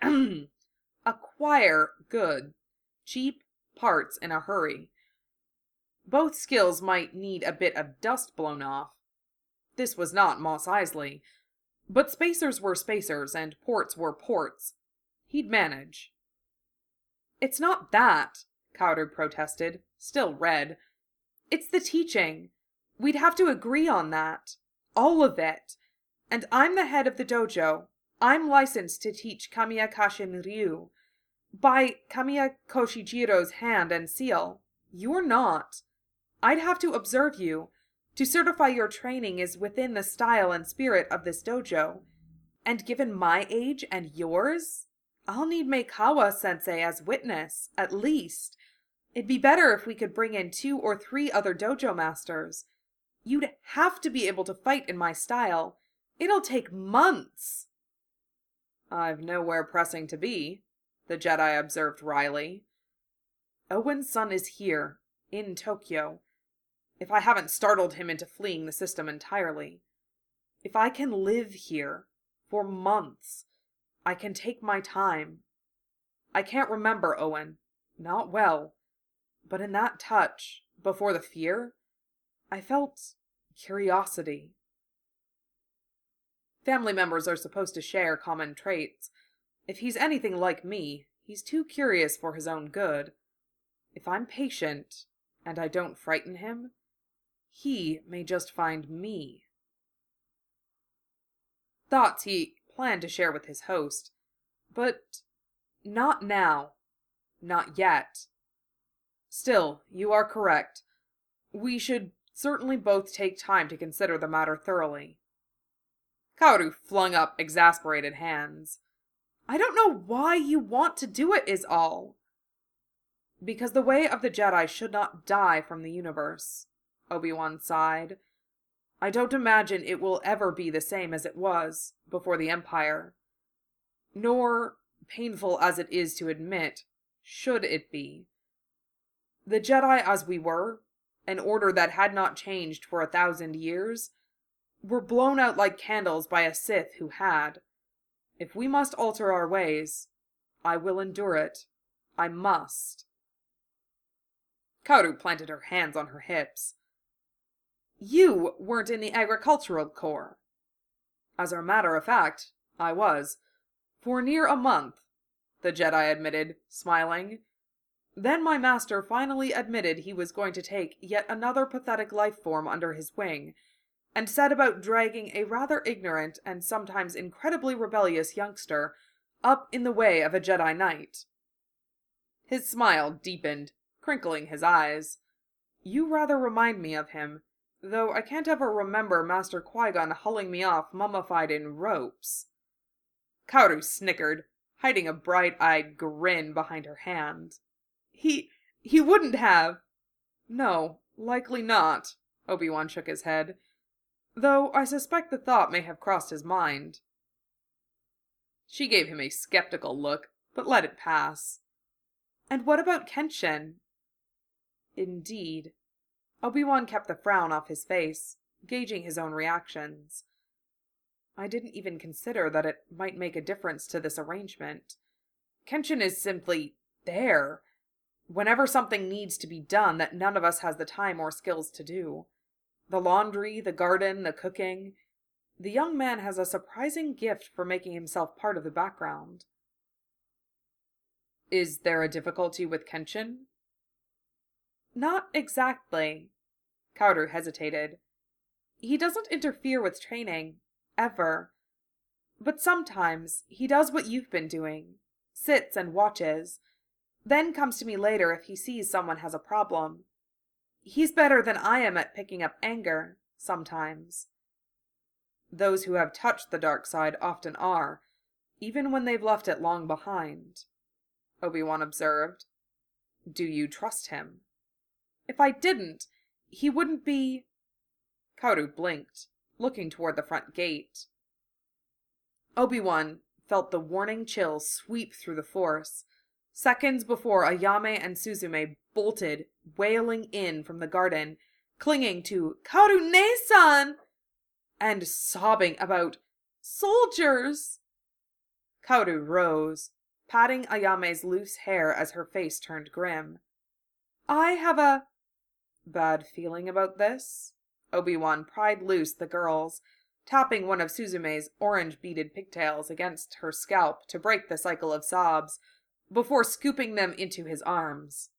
acquire good, cheap parts in a hurry. Both skills might need a bit of dust blown off. This was not Mos Eisley, but spacers were spacers and ports were ports. He'd manage. It's not that, Cowder protested, still red. It's the teaching. We'd have to agree on that. All of it. And I'm the head of the dojo. I'm licensed to teach Kamiya Kashin Ryu. By Kamiya Koshijiro's hand and seal. You're not. I'd have to observe you, to certify your training is within the style and spirit of this dojo. And given my age and yours, I'll need Meikawa-sensei as witness, at least. It'd be better if we could bring in 2 or 3 other dojo masters. You'd have to be able to fight in my style. It'll take months. I've nowhere pressing to be, the Jedi observed wryly. Owen's son is here, in Tokyo. If I haven't startled him into fleeing the system entirely. If I can live here, for months, I can take my time. I can't remember Owen, not well, but in that touch, before the fear, I felt curiosity. Family members are supposed to share common traits. If he's anything like me, he's too curious for his own good. If I'm patient, and I don't frighten him, he may just find me. Thoughts he planned to share with his host, but not now. Not yet. Still, you are correct. We should certainly both take time to consider the matter thoroughly. Kaoru flung up exasperated hands. I don't know why you want to do it, is all. Because the way of the Jedi should not die from the universe, Obi-Wan sighed. I don't imagine it will ever be the same as it was before the Empire. Nor, painful as it is to admit, should it be. The Jedi as we were, an order that had not changed for 1,000 years, were blown out like candles by a Sith who had. If we must alter our ways, I will endure it. I must. Kaoru planted her hands on her hips. You weren't in the agricultural corps. As a matter of fact, I was. For near a month, the Jedi admitted, smiling. Then my master finally admitted he was going to take yet another pathetic life form under his wing, and set about dragging a rather ignorant and sometimes incredibly rebellious youngster up in the way of a Jedi Knight. His smile deepened, crinkling his eyes. You rather remind me of him, though I can't ever remember Master Qui-Gon hulling me off mummified in ropes. Kaoru snickered, hiding a bright-eyed grin behind her hand. He wouldn't have. No, likely not, Obi-Wan shook his head. Though I suspect the thought may have crossed his mind. She gave him a skeptical look, but let it pass. And what about Kenshin? Indeed. Obi-Wan kept the frown off his face, gauging his own reactions. I didn't even consider that it might make a difference to this arrangement. Kenshin is simply there, whenever something needs to be done that none of us has the time or skills to do. The laundry, the garden, the cooking. The young man has a surprising gift for making himself part of the background. Is there a difficulty with Kenshin? Not exactly. Kaoru hesitated. He doesn't interfere with training, ever. But sometimes he does what you've been doing, sits and watches, then comes to me later if he sees someone has a problem. He's better than I am at picking up anger, sometimes. Those who have touched the dark side often are, even when they've left it long behind, Obi-Wan observed. Do you trust him? If I didn't, he wouldn't be... Kaoru blinked, looking toward the front gate. Obi-Wan felt the warning chill sweep through the Force, seconds before Ayame and Suzume bolted, wailing in from the garden, clinging to Kaoru-ne-san and sobbing about soldiers. Kaoru rose, patting Ayame's loose hair as her face turned grim. I have a bad feeling about this. Obi-Wan pried loose the girls, tapping one of Suzume's orange-beaded pigtails against her scalp to break the cycle of sobs, before scooping them into his arms.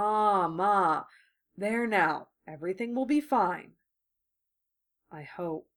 Ma, there now, everything will be fine. I hope.